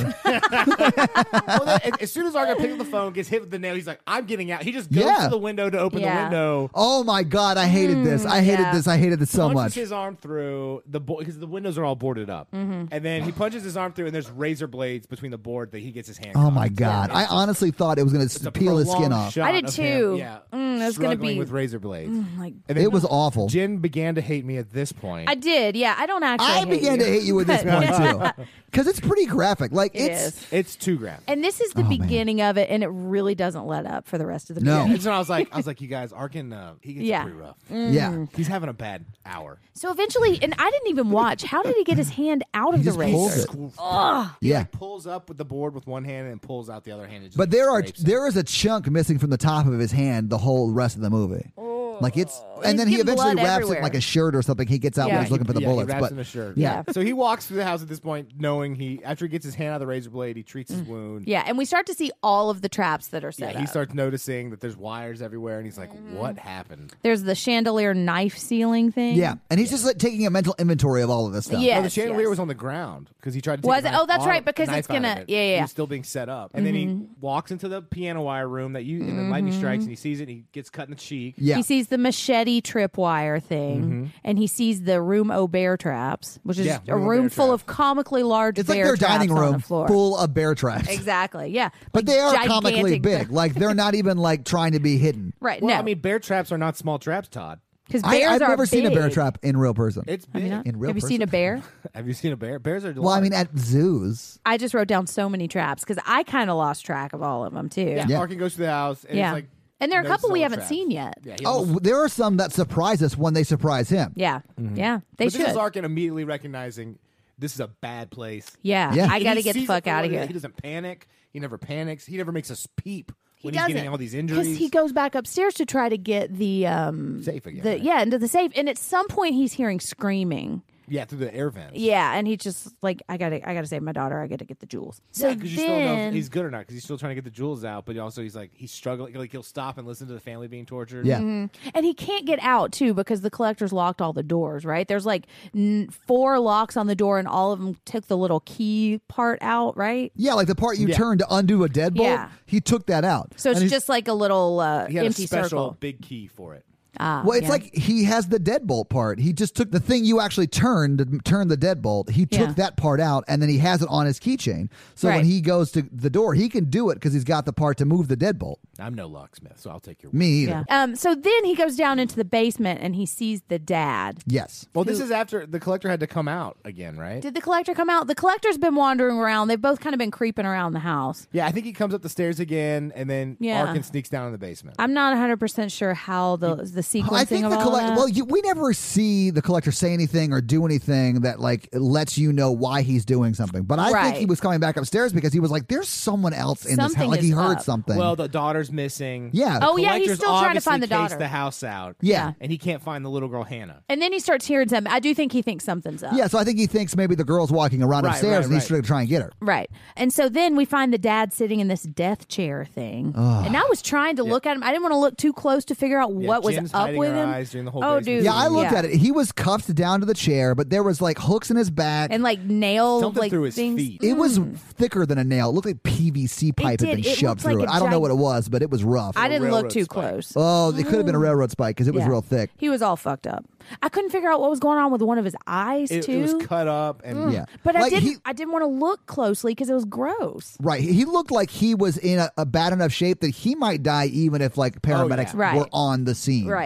Well, then, as soon as Arkin picks up the phone, gets hit with the nail, he's like, I'm getting out. He just goes Yeah. to the window to open Yeah. the window. Oh my god, I hated this. I hated yeah. this. I hated this so punches much. his arm through the board because the windows are all boarded up, Mm-hmm. and then he punches his arm through, and there's razor blades between the board that he gets his hand. Oh caught. my god, I honestly thought it was going It's to a peel his skin prolonged off. shot I did of too. him, yeah, Mm, that's gonna struggling be- with razor blades. like, And then It was awful. Jen began to hate me at this point. I did, yeah. I don't actually. I hate began you. to hate you at this point too, because it's pretty graphic. Like It it's is. it's too graphic. And this is the Oh, man. beginning of it, and it really doesn't let up for the rest of the No. movie. And so I was like, I was like, you guys, Arkin, uh, he gets Yeah. it pretty rough. yeah. He's having a bad hour. So eventually, and I didn't even watch. How did he get his hand out of He the just pulls razor? it. Ugh. He Yeah. like pulls up with the board with one hand and pulls out the other hand. And just But there are scrapes it. there is a chunk missing from the top of his hand the whole rest of the movie. Like it's, and He's then he getting eventually blood wraps it everywhere. in like a shirt or something. He gets out Yeah. when he's looking for the yeah, bullets. He wraps But in a shirt. yeah. Yeah. So he walks through the house at this point, knowing he after he gets his hand out of the razor blade, he treats his wound. Yeah, and we start to see all of the traps that are set Yeah, he up. starts noticing that there's wires everywhere, and he's like, "What happened?" There's the chandelier knife ceiling thing. yeah, and he's just like taking a mental inventory of all of this stuff. Yeah. No, the Yes, chandelier yes. was on the ground because he tried to. Take Was the it? knife Oh, that's off- right, because knife it's out of gonna- it. yeah, yeah, He yeah. was still being set up, and then he walks into the piano wire room that you, and the lightning strikes, and he sees it, and he gets cut in the cheek. Yeah. He sees the machete tripwire thing, and he sees the room o bear traps, which is Yeah, a room o' room bear full traps. of comically large It's like bear their traps dining on room the floor. full of bear traps. Exactly, yeah. But Like they are comically gigantic- big. Like they're not even like trying to be hidden. Right, Well, no. I mean, bear traps are not small traps, Todd. because I, bears I've are never seen a bear big. trap in real person. It's Have big. you, not? In real Have you seen a person? bear? Have you seen a bear? Bears are. Well, I mean, at zoos. I just wrote down so many traps because I kind of lost track of all of them too. yeah, Yeah. Arkin goes to the house, and Yeah. it's like, And there are a notices couple we all the haven't traps. seen yet. Yeah. He Oh, almost- there are some that surprise us when they surprise him. Yeah, yeah, they but should. this is Arkin immediately recognizing this is a bad place. yeah, Yeah. I And got to he get the sees it fuck for out what of it is. here. He doesn't panic. He never panics. He never makes us peep He when he's doesn't getting all these because injuries. he goes back upstairs to try to get the um Safe again, The, right? Yeah, into the safe, and at some point he's hearing screaming. yeah, through the air vents. Yeah, and he just like I gotta I gotta save my daughter. I gotta get the jewels. So Yeah, because you still don't know if then he's good or not because he's still trying to get the jewels out, but also he's like he's struggling. Like he'll stop and listen to the family being tortured. Yeah. and he can't get out too because the collector's locked all the doors. Right? There's like n- four locks on the door, and all of them took the little key part out. Right? Yeah, like the part you Yeah. turn to undo a deadbolt, Yeah. he took that out. So it's And he's- just like a little uh, he had empty a special circle. big key for it. Ah, well, it's yeah. like he has the deadbolt part. He just took the thing you actually turned to turn the deadbolt. He took Yeah. that part out, and then he has it on his keychain. So Right. when he goes to the door, he can do it because he's got the part to move the deadbolt. I'm no locksmith, so I'll take your. Me either. Yeah. Um. So then he goes down into the basement and he sees the dad. Yes. Well, this is after the collector had to come out again, right? Did the collector come out? The collector's been wandering around. They've both kind of been creeping around the house. yeah, I think he comes up the stairs again, and then Yeah. Arkin sneaks down in the basement. I'm not one hundred percent sure how the the sequencing I think of the all collector. that. Well, you, we never see the collector say anything or do anything that like lets you know why he's doing something. But I Right. think he was coming back upstairs because he was like, "There's someone else in this Something house." Like he is heard up. something. Well, the daughter's missing. yeah. Oh, yeah, he's Collector's still trying to find obviously the cased daughter. the house out. Yeah. and he can't find the little girl Hannah. And then he starts hearing something. I do think he thinks something's up. Yeah. So I think he thinks maybe the girl's walking around Right, upstairs right, and he's right. trying to try and get her. Right. And so then we find the dad sitting in this death chair thing. And I was trying to look at him. I didn't want to look too close to figure out Yeah, what was Jen's up hiding with her him. eyes during the whole oh, basement dude. Yeah, I looked Yeah. at it. He was cuffed down to the chair, but there was like hooks in his back. And like nail Something like through his things. feet. it was thicker than a nail. It looked like P V C pipe did. had been It shoved looked like through it. a I don't know gig- what it was, but it was rough. I didn't look railroad too spike. close. oh, it could have been a railroad spike because it was Yeah. real thick. He was all fucked up. I couldn't figure out what was going on with one of his eyes It, too. it was cut up, and Yeah. But I Like, didn't. he- I didn't want to look closely because it was gross. Right. He looked like he was in a, a bad enough shape that he might die even if like paramedics Right. were on the scene. Right.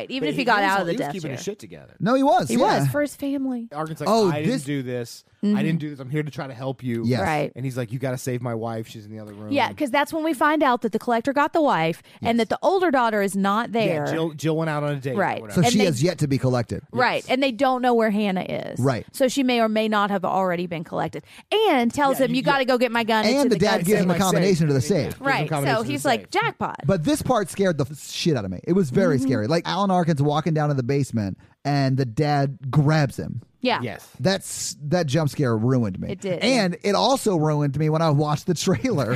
Right. Even But if he, got was- out of the he was death keeping chair. his shit together. No, he was. He yeah. was for his family. Arkin's like, Oh, I didn't this- do this. Mm-hmm. I didn't do this. I'm here to try to help you. Yes. Right. And he's like, you got to save my wife. She's in the other room. Yeah, because that's when we find out that the collector got the wife and that the older daughter is not there. Yeah, Jill, Jill went out on a date. Right. Or So whatever. And she they- has yet to be collected. Right. And they don't know where Hannah is. Right. So she may or may not have already been collected. And tells Yeah, him, you- you got to go get my gun. It's And in the the dad gun gives him safe." a combination to the safe. Gives him Right. combination So to the he's like, safe. jackpot. But this part scared the f- shit out of me. It was very Mm-hmm. scary. Like Alan Arkin's walking down to the basement and the dad grabs him. Yeah. Yes. That's that jump scare ruined me. It did, and it also ruined me when I watched the trailer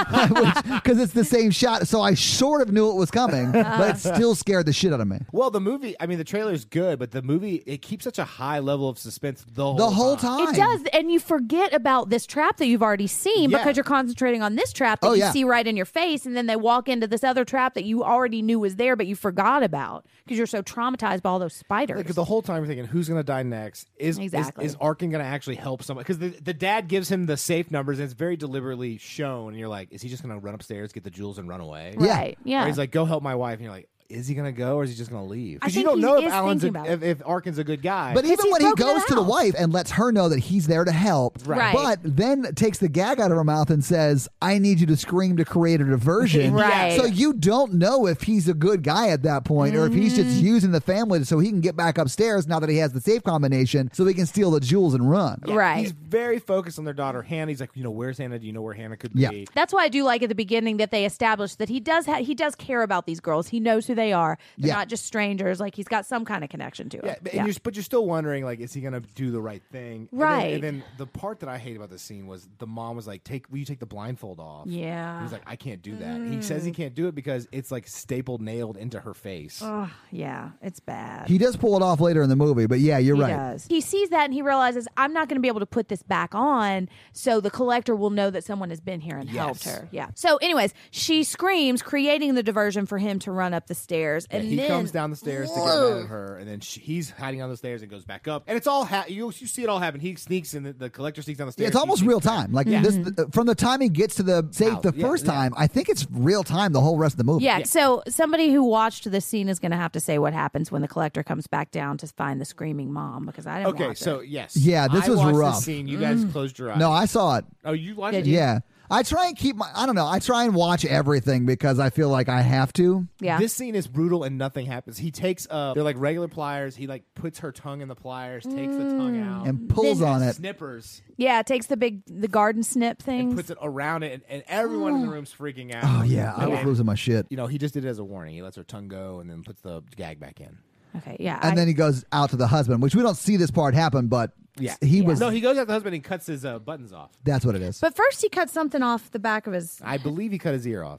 because it's the same shot. So I sort of knew it was coming, but it still scared the shit out of me. Well, the movie, I mean, the trailer's good, but the movie, it keeps such a high level of suspense the whole The whole time, It does, and you forget about this trap that you've already seen Yeah. because you're concentrating on this trap that Oh, you yeah. see right in your face, and then they walk into this other trap that you already knew was there, but you forgot about because you're so traumatized by all those spiders. Because the whole time you're thinking, who's going to die next? Is Exactly. is, is Arkin going to actually help someone? Because the, the dad gives him the safe numbers, and it's very deliberately shown. And you're like, is he just going to run upstairs, get the jewels, and run away? Yeah. Right? Yeah. Or he's like, go help my wife, and you're like, is he going to go, or is he just going to leave? I Because you think don't he know if is Alan's a, thinking about if, if Arkin's a good guy. But even he's when he broken goes it to the out. wife and lets her know that he's there to help, Right. but then takes the gag out of her mouth and says, I need you to scream to create a diversion. Right. So you don't know if he's a good guy at that point or if he's just Mm-hmm. using the family so he can get back upstairs now that he has the safe combination so he can steal the jewels and run. Yeah, Right. He's very focused on their daughter Hannah. He's like, you know, where's Hannah? Do you know where Hannah could Yeah. be? That's why I do like at the beginning that they established that he does ha- he does care about these girls. He knows who they are. They're Yeah. not just strangers. Like he's got some kind of connection to it. Yeah, but, and You're, but you're still wondering, like, is he going to do the right thing? And then- Right. And then, the part that I hate about the scene was the mom was like, "Take, will you take the blindfold off?" Yeah. He was like, "I can't do that." He says he can't do it because it's like stapled, nailed into her face. Ugh, yeah, it's bad. He does pull it off later in the movie, but yeah, you're He right. does. He sees that and he realizes I'm not going to be able to put this back on, so the collector will know that someone has been here and helped Yes. her. Yeah. So, anyways, she screams, creating the diversion for him to run up the stairs, Yeah, and he then comes down the stairs to get mad at her, and then she, he's hiding on the stairs and goes back up, and it's all ha- you you see it all happen. He sneaks, and the, the collector sneaks down the Yeah, stairs. it's he almost sneaks real back. time. Like Yeah. this, th- from the time he gets to the safe Out. the Yeah, first yeah. time, I think it's real time the whole rest of the movie. Yeah, so somebody who watched this scene is going to have to say what happens when the collector comes back down to find the screaming mom because I didn't Okay, watch so it. yes, Yeah, this I was watched rough. This scene, you guys closed your eyes. No, I saw it. Oh, you watched Did it? you? Yeah. I try and keep my, I don't know, I try and watch everything because I feel like I have to. Yeah. This scene is brutal and nothing happens. He takes uh they're like regular pliers. He like puts her tongue in the pliers, takes the tongue out, And pulls Then- on it. snippers, yeah, it takes the big the garden snip and things. puts it around it, and, and everyone in the room's freaking out. Oh, yeah. I was And, losing my shit. You know, he just did it as a warning. He lets her tongue go and then puts the gag back in. Okay, yeah. And I- then he goes out to the husband, which we don't see this part happen, but Yeah, he Yeah. was. No, he goes after the husband and cuts his uh, buttons off. That's what it is. but first he cuts something off the back of his. I believe he cut his ear off.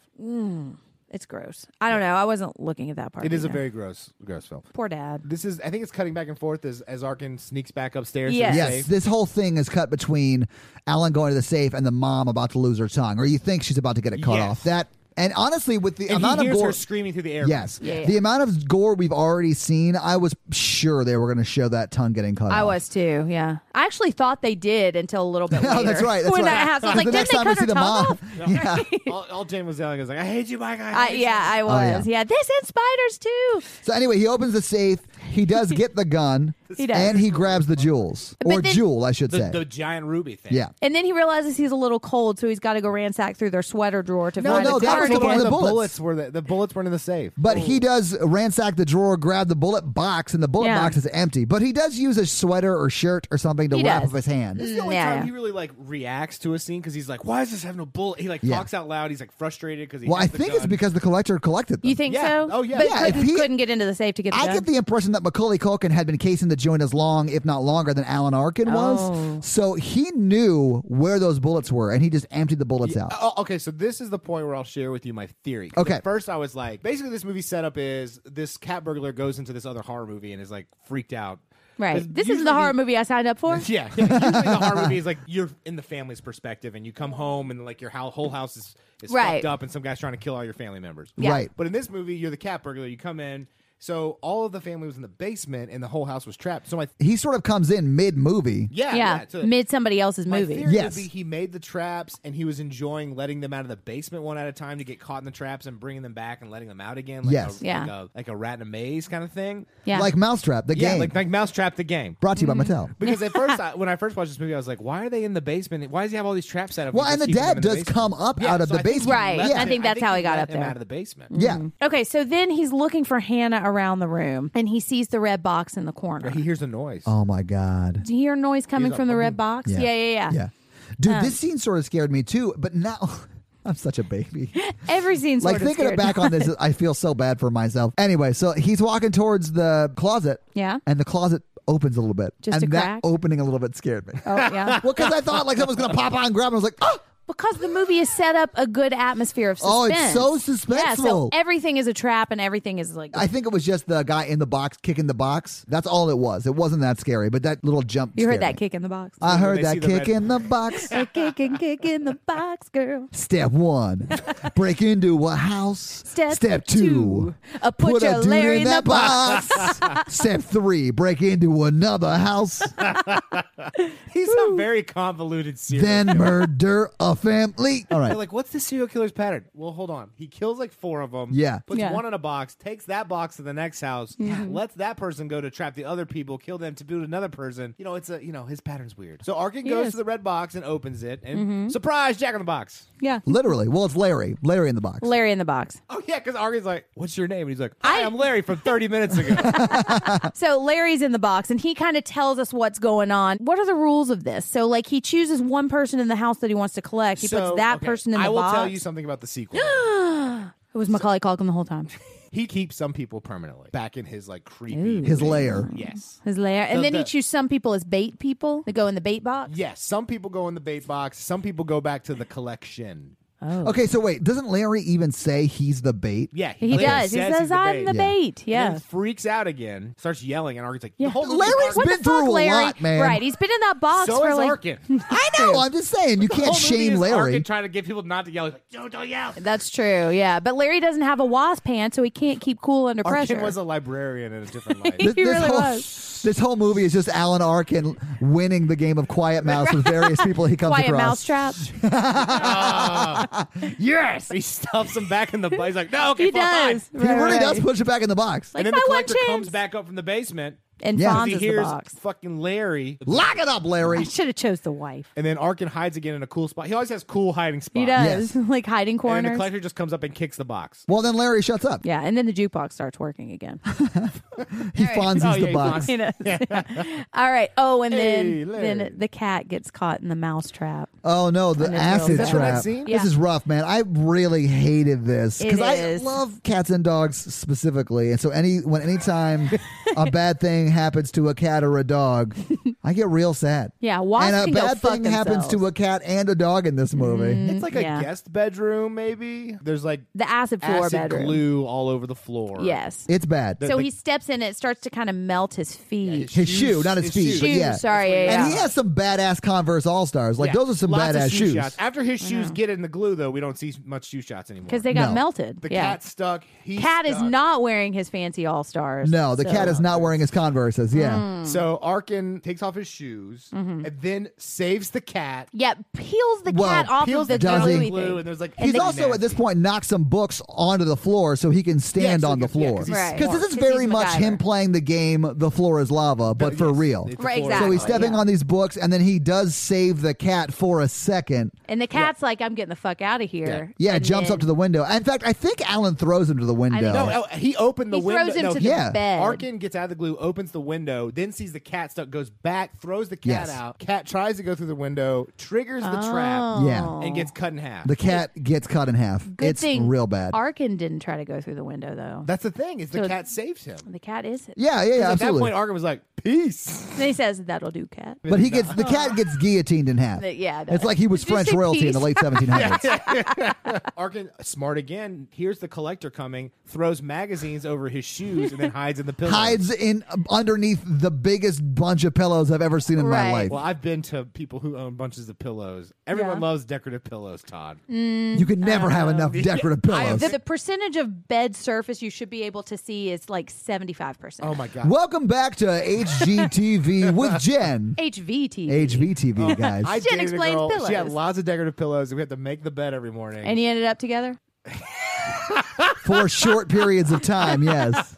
It's gross. I don't know. I wasn't looking at that part. It is a either. very gross, gross film. poor dad. This is, I think it's cutting back and forth as as Arkin sneaks back upstairs. Yes. To the Yes, safe. this whole thing is cut between Alan going to the safe and the mom about to lose her tongue, or you think she's about to get it cut Yes. off. That and honestly, with the and amount he of hears gore, her screaming through the air. yes, Yeah, yeah. the amount of gore we've already seen, I was sure they were going to show that tongue getting cut off. I was too. Yeah, I actually thought they did until a little bit later. Oh, that's right. That's when right. that happened, I was like, the didn't next they time we cut see her the tongue mom, off? yeah. all, all Jane was yelling is like, "I hate you, Mike." I I, hate you." yeah, I was. Oh, yeah. yeah. this and spiders too. So anyway, he opens the safe. He does get the gun, He does. and he grabs the jewels But or then- jewel, I should the, say. the giant ruby thing. yeah. And then he realizes he's a little cold, so he's got to go ransack through their sweater drawer to No, find no, a that was the cardigan. one of the the bullets. were the, the bullets weren't in the safe. But he does ransack the drawer, grab the bullet box, and the bullet Yeah. box is empty. But he does use a sweater or shirt or something to He wrap does. up his hand. This is the only Yeah, time yeah. he really like reacts to a scene because he's like, "Why is this having a bullet?" He like Yeah. talks out loud. He's like frustrated because he. Well, I has the think it's gun. because the collector collected them. You think Yeah. so? Oh, yeah. But Yeah, if couldn't, he- couldn't get into the safe to get the I gun. get the impression that Macaulay Culkin had been casing the joint as long, if not longer, than Alan Arkin was. Oh. So he knew where those bullets were, and he just emptied the bullets out. Oh, okay, so this is the point where I'll share with you my theory. 'Cause Okay. At first, I was like, basically, this movie setup is this cat burglar goes into this other horror movie and is like freaked out. right. 'Cause This isn't usually the horror the- movie I signed up for. Yeah, yeah. Usually the horror movie is like you're in the family's perspective, and you come home and like your ho- whole house is, is Right. fucked up, and some guy's trying to kill all your family members. Yeah. Right. But in this movie, you're the cat burglar. You come in, So all of the family was in the basement, and the whole house was trapped. So my He sort of comes in mid-movie. yeah, Yeah, yeah. So mid somebody else's my movie. theory Yes. would be he made the traps, and he was enjoying letting them out of the basement one at a time to get caught in the traps and bringing them back and letting them out again. Like Yes. a, Yeah. like a, like a rat in a maze kind of thing. Yeah. Like Mousetrap, the Yeah, game. like like Mousetrap the game. Brought to you by Mm-hmm. Mattel. Because at first, I, when I first watched this movie, I was like, "Why are they in the basement? Why does he have all these traps set up?" Well, He's and the just keeping dad them in the does basement? come up Yeah, out of so the I think he basement. Right. let Yeah. I him- think that's how he got let up him there. out of the basement. Yeah. Okay, so then he's looking for Hannah around the room, and he sees the red box in the corner. He hears a noise. Oh, my God. Do you hear noise coming He's from the like, red box? Yeah, yeah, yeah. Yeah. Dude, Um, this scene sort of scared me, too. But now... I'm such a baby. Every scene sort Like, of thinking scared back me. on this, I feel so bad for myself. Anyway, so he's walking towards the closet. Yeah. And the closet opens a little bit. Just and a that crack? opening a little bit scared me. Oh, yeah. Well, because I thought like someone was going to pop out and grab him. I was like, oh! Because the movie has set up a good atmosphere of suspense. Oh, it's so Yeah, so suspenseful. everything is a trap and everything is like. I think it was just the guy in the box kicking the box. That's all it was. It wasn't that scary, but that little jump you heard scared that me. kick in the box. I When heard they see that the kick red- in the box. A kick and kick in the box, girl. Step one, break into a house. Step two, two, uh, put your a dude Larry in in that the box. Step three, break into another house. He's a very convoluted serial Then killer. murder a family. All They're right. like, what's the serial killer's pattern? Well, hold on. He kills like four of them. Yeah. Puts Yeah. one in a box, takes that box to the next house, lets that person go to trap the other people, kill them to boot another person. You know, it's a you know his pattern's weird. So Arkin goes is. to the red box and opens it, and surprise, Jack in the Box. Yeah. Literally. Well, it's Larry. Larry in the box. Larry in the box. Oh yeah, because Arkin's like, "What's your name?" And he's like, "Hi, I- I'm Larry from thirty minutes ago." So Larry's in the box and he kind of tells us what's going on. What are the rules of this? So like he chooses one person in the house that he wants to collect. He So, puts that okay, person in the I will box. tell you something about the sequel. It was Macaulay Culkin the whole time. He keeps some people permanently back in his like creepy Ooh. His lair. Yes. His lair. And The- then he the- chooses some people as bait people that go in the bait box. Yes, some people go in the bait box. Some people go back to the collection. Oh. Okay, so wait, doesn't Larry even say he's the bait? Yeah, He literally does. He says, he's the I'm the bait. Yeah. bait. And Yeah. then freaks out again, starts yelling, and Arkin's like, Yeah. the whole movie Larry's Arkin- What been the fuck, through a Larry? lot, man. Right. He's been in that box So for is like. Arkin. I know. I'm just saying. You The can't whole movie shame is Larry. Arkin trying to get people not to yell. He's like, "Yo, don't yell." That's true. Yeah. But Larry doesn't have a wasp hand, so he can't keep cool under pressure. Arkin was a librarian in a different life. He This, this really whole, was. This whole movie is just Alan Arkin winning the game of Quiet Mouse with various people he comes Quiet across. mousetrap. Yes, he stuffs him back in the. He's like, "No, okay, He fine, does. fine." He Right, really right. does push it back in the box. Like And then my the one collector chance. comes back up from the basement. And Yeah. Fonz He is the hears box. fucking Larry. Lock it up, Larry. I should have chose the wife. And then Arkin hides again in a cool spot. He always has cool hiding spots. He does. Yes. Like hiding And then the corners. collector just comes up and kicks the box. Well, then Larry shuts up. Yeah, and then the jukebox starts working again. He Fonzies Oh, yeah, the he box. Fonz- You know? All right. Oh, and Hey, then Larry. then the cat gets caught in the mouse trap. Oh no, the And it's acid real Is that from that trap. scene? Yeah. This is rough, man. I really hated this It because I is. love cats and dogs specifically, and so any when anytime a bad thing happens to a cat or a dog, I get real sad. Yeah, wasps and a can go bad fuck thing happens to themselves. a cat and a dog in this movie. It's like a Yeah. guest bedroom, maybe. There's like The acid floor acid bedroom. glue all over the floor. Yes. It's bad. The- So the- he steps in, it starts to kind of melt his feet. His shoe, not his feet, shoes. but Shoes, yeah. sorry, yeah, And yeah. he has some badass Converse All Stars. Like Yeah. those are some Lots of badass shoe shoes. shots. After his shoes get in the glue, though, we don't see much shoe shots anymore. Because they got No. melted. the yeah. cat's stuck. He's Cat is stuck. not wearing his fancy all stars. No, the cat is not wearing his Converses. Yeah. Mm. So Arkin takes off his shoes Mm-hmm. and then saves the cat. Yeah, peels the Well, cat off peels of the the Does he? gluey glue, thing. and there's like He's the- also at this point knocked some books onto the floor so he can stand Yeah, so on he the can- yeah, floor. 'cause he's Right. Because this is 'Cause very he's much MacGyver. him playing the game The Floor is Lava, but for Yes, real. it's a Right, floor. exactly. So he's stepping yeah. on these books, and then he does save the cat for a second. And the cat's like, I'm getting the fuck out of here. Yeah, And jumps then up to the window. In fact, I think Alan throws him to the window. No, oh, he opened the He window. throws him no, to he- the Yeah. bed. Arkin gets out of the glue, opens the window, then sees the cat stuck, goes back, throws the cat Yes. out. Cat tries to go through the window, triggers the Oh. trap, Yeah. and gets cut in half. The cat gets cut in half. Good it's thing real bad. Arkin didn't try to go through the window, though. That's the thing, is the So- cat saves him. The cat is. yeah, yeah, yeah, At that absolutely. point, Arkin was like, peace. Then he says, that'll do, cat. but he gets the cat gets guillotined in half. But yeah, no. It's like he was Did you French say royalty in the peace? late seventeen hundreds. Arkin, smart again, hears the collector coming, throws magazines over his shoes, and then hides in the pillow. Hides in underneath the biggest bunch of pillows I've ever seen in Right. my life. Well, I've been to people who own bunches of pillows. Everyone Yeah. loves decorative pillows, Todd. You can never have enough decorative I have- pillows. The, the percentage of bed surface you should be able to see is like seventy-five percent. Oh my god. Welcome back to H G T V with Jen. H V T V. H V T V, guys. I Jen dated a explains girl. She had pillows. lots of decorative pillows, and we had to make the bed every morning. And you ended up together? For short periods of time, yes.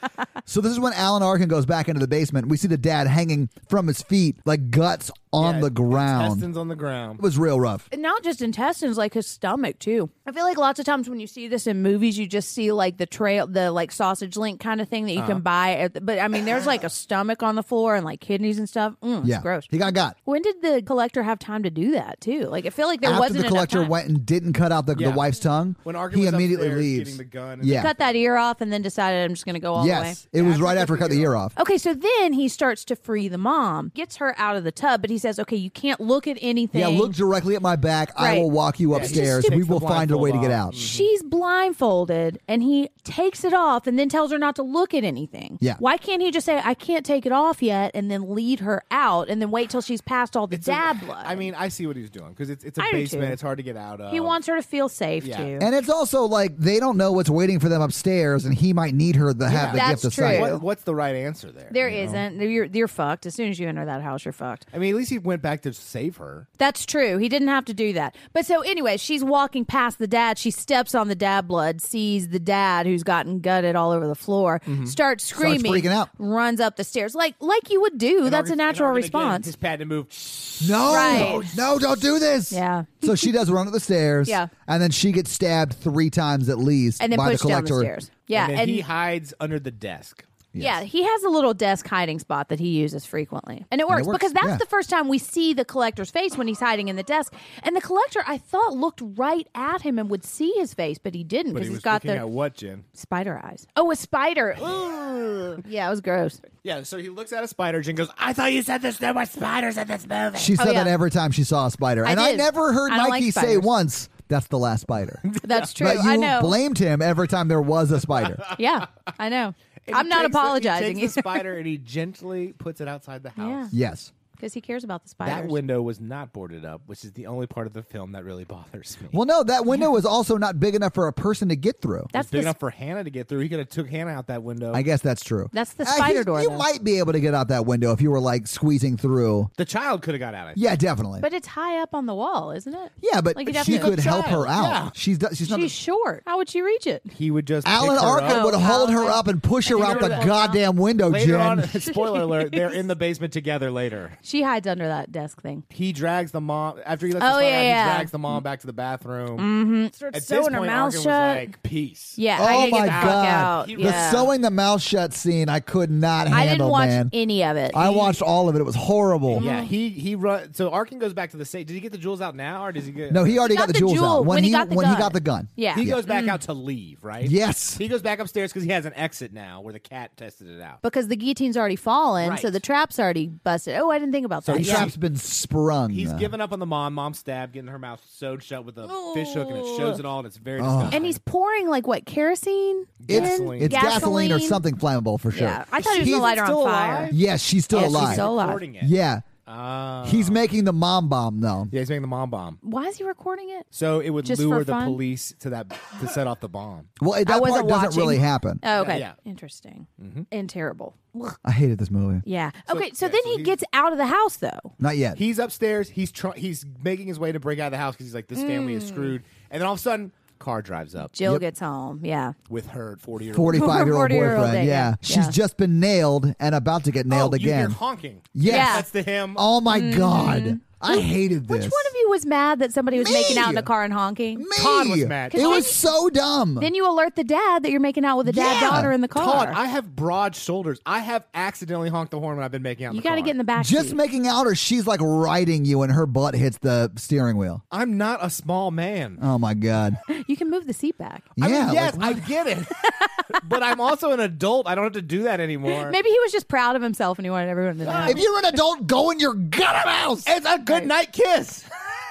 So this is when Alan Arkin goes back into the basement. We see the dad hanging from his feet, like guts on Yeah, the ground. Intestines on the ground. It was real rough. And not just intestines, like his stomach too. I feel like lots of times when you see this in movies, you just see like the trail, the like sausage link kind of thing that you Uh-huh. can buy. At the, but I mean, there's like a stomach on the floor and like kidneys and stuff. Mm, it's Yeah, gross. he got got. When did the collector have time to do that too? Like I feel like there After wasn't the collector enough time. went and didn't cut out the, Yeah. the wife's tongue, When Arkin he was immediately upstairs leaves. getting the gun and Yeah. Cut that ear off and then decided I'm just going to go all the way. Yes, it was after right he after cut cut the the ear ear off. Okay, so then he starts to free the mom, gets her out of the tub, but he says, okay, you can't look at anything. Yeah, look directly at my back. I Right. will walk you Yeah, he just upstairs. takes We the will find a way to blindfold get off. out. She's blindfolded and he takes it off and then tells her not to look at anything. Yeah. Why can't he just say, I can't take it off yet and then lead her out and then wait till she's past all the It's a- dab blood? I mean, I see what he's doing because it's it's a I do basement. too. It's hard to get out of. he wants her to feel safe Yeah. too. And it's also like they don't know what's waiting for them upstairs, and he might need her to have the That's gift of true. sight. What, what's the right answer there? there you know? isn't. You're, you're fucked. As soon as you enter that house, you're fucked. I mean, at least he went back to save her. That's true. He didn't have to do that. But so anyway, she's walking past the dad. She steps on the dad blood, sees the dad who's gotten gutted all over the floor, starts screaming, freaking out. runs up the stairs like like you would do. And That's a Arkin- natural and Arkin again, response. his pad to move. No, Right. no, don't do this. Yeah. So she does run up the stairs. Yeah. And then she gets stabbed three times at least And then by pushed the down the collector. stairs. Yeah. and then And, he hides under the desk. yeah, he has a little desk hiding spot that he uses frequently. And it works, works, because that's yeah. the first time we see the collector's face when he's hiding in the desk. And the collector, I thought, looked right at him and would see his face, but he didn't But because he he's was got looking the at what, Jen? spider eyes. Oh, a spider. Ooh. Yeah, it was gross. Yeah, so he looks at a spider. Jen goes, "I thought you said this, there were spiders in this movie." She said Oh, yeah. that every time she saw a spider. I And I did. never heard I don't Mikey like say spiders. once, that's the last spider. That's true. But you I know. blamed him every time there was a spider. Yeah, I know. And I'm he not takes the- apologizing he takes the spider and he gently puts it outside the house. Yeah. Yes. because he cares about the spiders. That window was not boarded up, which is the only part of the film that really bothers me. Well, no, that window was also not big enough for a person to get through. That's it's big the, enough for Hannah to get through. He could have took Hannah out that window. I guess that's true. That's the Uh, spider you- door, You though. might be able to get out that window if you were like squeezing through. the child could have got out. I think. Yeah, definitely. But it's high up on the wall, isn't it? yeah, but Like, you'd have she to- could help her child, out. yeah. She's do- she's not. She's short. How would she reach it? He would just Alan pick her Arkin up. would Oh, hold her Alan. up and push her out the Later- goddamn window, Later Jen. on, spoiler alert, they're in the basement together later. She hides under that desk thing. He drags the mom, after he lets Oh, the spider yeah, out, yeah. he drags the mom back to the bathroom. Mm-hmm. Starts At this sewing her point, mouth Arkin shut. was like, peace. yeah. Oh I gotta my get the fuck god! out. He The was- Yeah. sewing the mouth shut scene, I could not I handle, didn't watch man. any of it. I watched all of it. It was horrible. Yeah, he he run. So Arkin goes back to the safe. Did he get the jewels out now, or does he get? No, he already He got got, the the jewels jewel out when he got the when he gun. got the gun. Yeah. He goes back out to leave, right? Yes. He goes back upstairs because he has an exit now where the cat tested it out. because the guillotine's already fallen, Right. so the trap's already busted. Oh, I didn't think about So that. The he's yeah. trap's been sprung. He's Uh, given up on the mom. Mom stabbed, getting her mouth sewed shut with a fish hook, and it Ooh. shows it all, and it's very Oh. disgusting. And he's pouring like what, kerosene? It's, Gasoline. it's gasoline. or Gasoline? something flammable for sure. Yeah, I thought he was He's gonna light her on still fire. alive? Yes, she's still Yeah, she's alive. still alive. recording it. yeah, Oh. he's making the mom bomb though. yeah, he's making the mom bomb. Why is he recording it? So it would Just for lure the fun? police to that to set off the bomb. Well, that part wasn't doesn't watching. really happen. Oh, okay. Yeah, yeah. Interesting. And terrible. Ugh. I hated this movie. Yeah. So- Okay, so yeah, then so he he's- gets out of the house, though. Not yet. He's upstairs. He's try- he's making his way to break out of the house because he's like, this family Mm. is screwed. And then all of a sudden, car drives up Jill Yep. gets home. Yeah. with her forty-year-old. forty-five-year-old forty-year-old boyfriend. thing, Yeah. yeah. She's Yeah. just been nailed and about to get nailed oh, you again. hear honking. Yes. Yeah. That's the him. Oh my god, I hated this. Which one of you was mad that somebody was Me. making out in a car and honking? Me. Todd was mad. It was so dumb. Then you alert the dad that you're making out with the dad Yeah. daughter in the car. Todd, I have broad shoulders. I have accidentally honked the horn when I've been making out in you the got to car. get in the back Just seat. making out, or she's like riding you and her butt hits the steering wheel. I'm not a small man. Oh my god. You can move the seat back. I mean, Yeah. yes, like, I get it. But I'm also an adult. I don't have to do that anymore. Maybe he was just proud of himself and he wanted everyone to know. if you're an adult, go in your gut house. It's a good night kiss.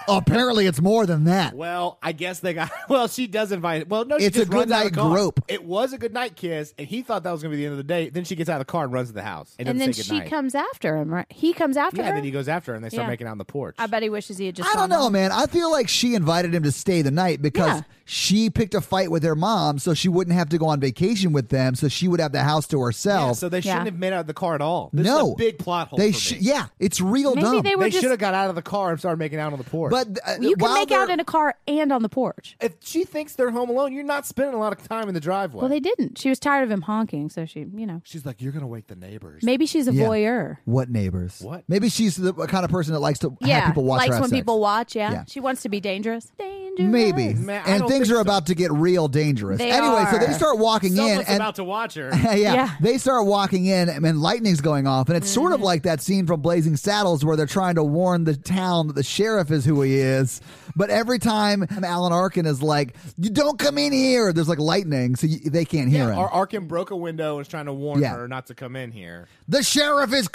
Apparently, it's more than that. Well, I guess they got. Well, she does invite. Well, no, she It's a just runs out of goodnight the car. grope. It was a goodnight kiss, and he thought that was going to be the end of the day. Then she gets out of the car and runs to the house, and, And doesn't then say she goodnight. comes after him, right? He comes after Yeah, her. then he goes after her, and they start Yeah. making out on the porch. I bet he wishes he had just. I don't gone know, home. man. I feel like she invited him to stay the night because Yeah. she picked a fight with her mom so she wouldn't have to go on vacation with them, so she would have the house to yeah, herself. so they shouldn't Yeah. have made out of the car at all. This no. is a big plot hole. They for sh- me. Yeah, it's real Maybe dumb. they were They just. should have got out of the car and started making out on the porch. But uh, You can while make out they're- in a car and on the porch. if she thinks they're home alone, you're not spending a lot of time in the driveway. Well, they didn't. She was tired of him honking, so she, you know, She's like, you're going to wake the neighbors. maybe she's a Yeah. voyeur. What neighbors? What? Maybe she's the kind of person that likes to Yeah, have people watch likes her have when sex. people watch. Yeah. Yeah. she wants to be dangerous. Dangerous. Maybe. Man, I and don't things think are so. about to get real dangerous. They anyway, so they are. start walking in Someone's and about to watch her. yeah, Yeah. they start walking in and lightning's going off, and it's sort Mm-hmm. of like that scene from Blazing Saddles where they're trying to warn the town that the sheriff is who he is. But every time Alan Arkin is like, "You don't come in here," there's like lightning, so you, they can't hear Yeah, him. Ar- Arkin broke a window and was trying to warn Yeah. her not to come in here. the sheriff is.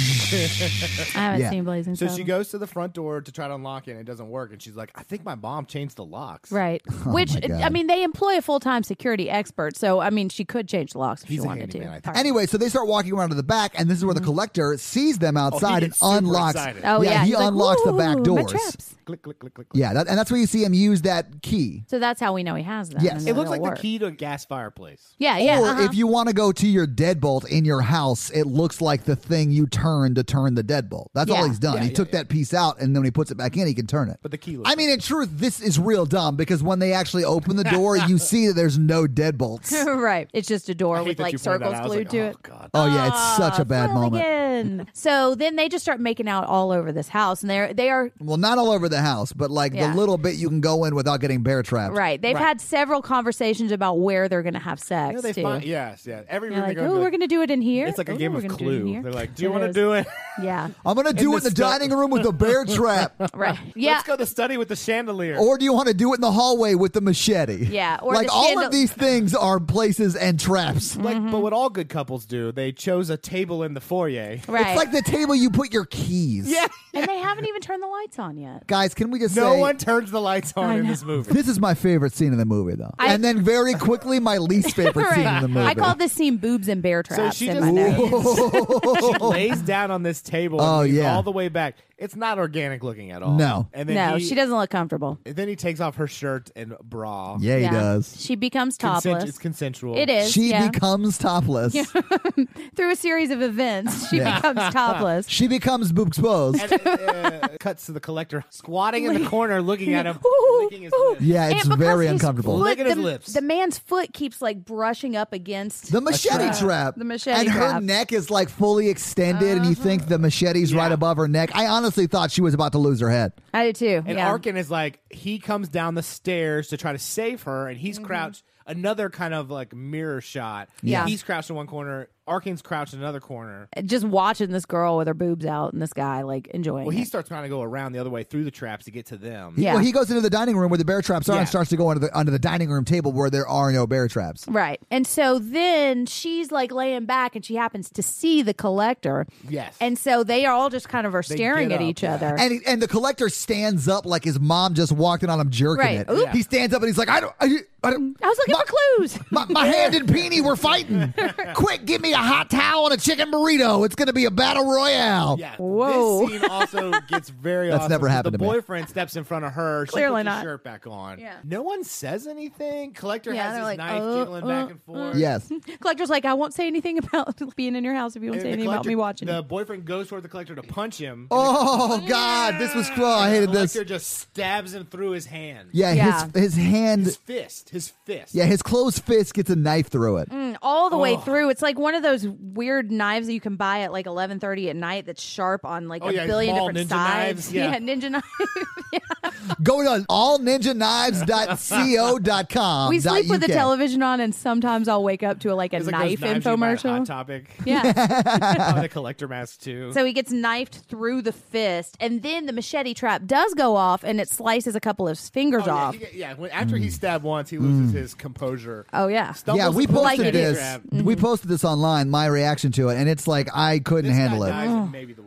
I haven't Yeah. seen Blazing So Saddles. she goes to the front door to try to unlock it, and it doesn't work. And she's like, I think my mom changed the locks. Right. Which, Oh my God. I mean, they employ a full time security expert. So, I mean, she could change the locks if He's she a wanted to. handyman, I think. Anyway, so they start walking around to the back, and this is where the collector sees them outside and gets super unlocks. excited. Oh, yeah. he He's like, unlocks the back "Ooh, my doors. traps." Click, click, click, click, click. Yeah, that, and that's where you see him use that key. So that's how we know he has them. Yes. and It that looks like it'll the work. key to a gas fireplace. Yeah, yeah. Or uh-huh. if you want to go to your deadbolt in your house, it looks like the thing you turn to turn the deadbolt. That's all Yeah. he's done. Yeah, he yeah, took yeah. that piece out, and then when he puts it back in, he can turn it. But the key looks I mean, in truth, this is real dumb because when they actually open the door, you see that there's no deadbolts. right. It's just a door I hate with that like you pointed that circles out. I was glued like, to oh, it. God. Oh yeah, it's such a bad moment. Again. So then they just start making out all over this house, and they're they are Well, not all over the house, but like Yeah. the little bit you can go in without getting bear trapped. right. They've Right. had several conversations about where they're going to have sex You know, they too. find, yes, yeah. Every They're room like, they go oh, to, we're going to do it in here. it's like a Ooh, game we're of gonna do it in Clue. here. They're like, do you It want to is. do it? Yeah. I'm gonna do the it in the stu- dining room with the bear trap, Right. Yeah. Let's go to the study with the chandelier. or do you want to do it in the hallway with the machete? Yeah, or like the all chandel- of these things are places and traps. like, Mm-hmm. but what all good couples do, they chose a table in the foyer. Right. It's like the table you put your keys. Yeah. and they haven't even turned the lights on yet. Guys, can we just No say one turns the lights on I in know. this movie. this is my favorite scene in the movie, though, I- and then very quickly my least favorite scene in the movie. I call this scene boobs and bear So traps she in just my notes. she lays down on this table Oh, and leans yeah. all the way back. It's not organic looking at all. No. And then No, he, she doesn't look comfortable. Then he takes off her shirt and bra. Yeah, he Yeah. does. She becomes Consent- topless. it's consensual. It is. She yeah. becomes topless. Through a series of events, she Yeah. becomes topless. She becomes boob exposed. And it uh, cuts to the collector squatting in the corner, looking at him, Ooh, licking his ooh. lips. Yeah, And it's because very his uncomfortable. foot- Licking his the, lips. The man's foot keeps like brushing up against The machete trap. trap. The machete and her trap. Uh-huh. neck is like fully extended, and you think the machete's Yeah. right above her neck. I honestly thought she was about to lose her head. I do too. And yeah. Arkin is like, he comes down the stairs to try to save her, and he's crouched. Another kind of like mirror shot. Yeah. He's crouched in one corner. Arkin's crouched in another corner. just watching this girl with her boobs out and this guy like enjoying Well, he it. starts trying to go around the other way through the traps to get to them. Yeah. Well, he goes into the dining room where the bear traps are Yeah. and starts to go under the under the dining room table where there are no bear traps. Right. And so then she's like laying back and she happens to see the collector. Yes. And so they are all just kind of are staring get at up, each yeah. other. And he, and the collector stands up like his mom just walked in on him jerking Right. it. Oop. He stands up and he's like, I don't, I, I don't I was looking my, for clues. My, my hand and Peony were fighting. Quick, give me a hot towel and a chicken burrito. It's going to be a battle royale. Yeah. Whoa. This scene also gets very That's awesome. never 'cause happened The to me. boyfriend steps in front of her. She Clearly puts not. her shirt back on. Yeah. No one says anything. Collector Yeah, has they're his like, knife uh, jiggling uh, back and forth. Yes. Collector's like, I won't say anything about being in your house if you don't And say the anything about collector- me watching. The boyfriend goes toward the collector to punch him. Oh, God. This was cruel. I hated the this. collector just stabs him through his hand. Yeah, Yeah. his his hand. His fist. His fist. Yeah, his closed fist gets a knife through it. Mm, all the way Oh. through. It's like one of those weird knives that you can buy at like eleven thirty at night that's sharp on like Oh, a yeah, billion small different ninja sides. knives, yeah. ninja knives. Go to all ninja knives dot co dot com. We sleep with the television on, and sometimes I'll wake up to a, like a It's like knife those knives you buy at Hot infomercial. Topic. Yeah. On the collector mask too. So he gets knifed through the fist, and then the machete trap does go off, and it slices a couple of his fingers Oh, yeah, off. he get- yeah, when, after he stabbed once, he loses his composure. Oh yeah. Stumbles Yeah, we across Like posted it the is. this. trap. We posted this online, my reaction to it, and it's like I couldn't This handle guy it. dies in maybe the worst way.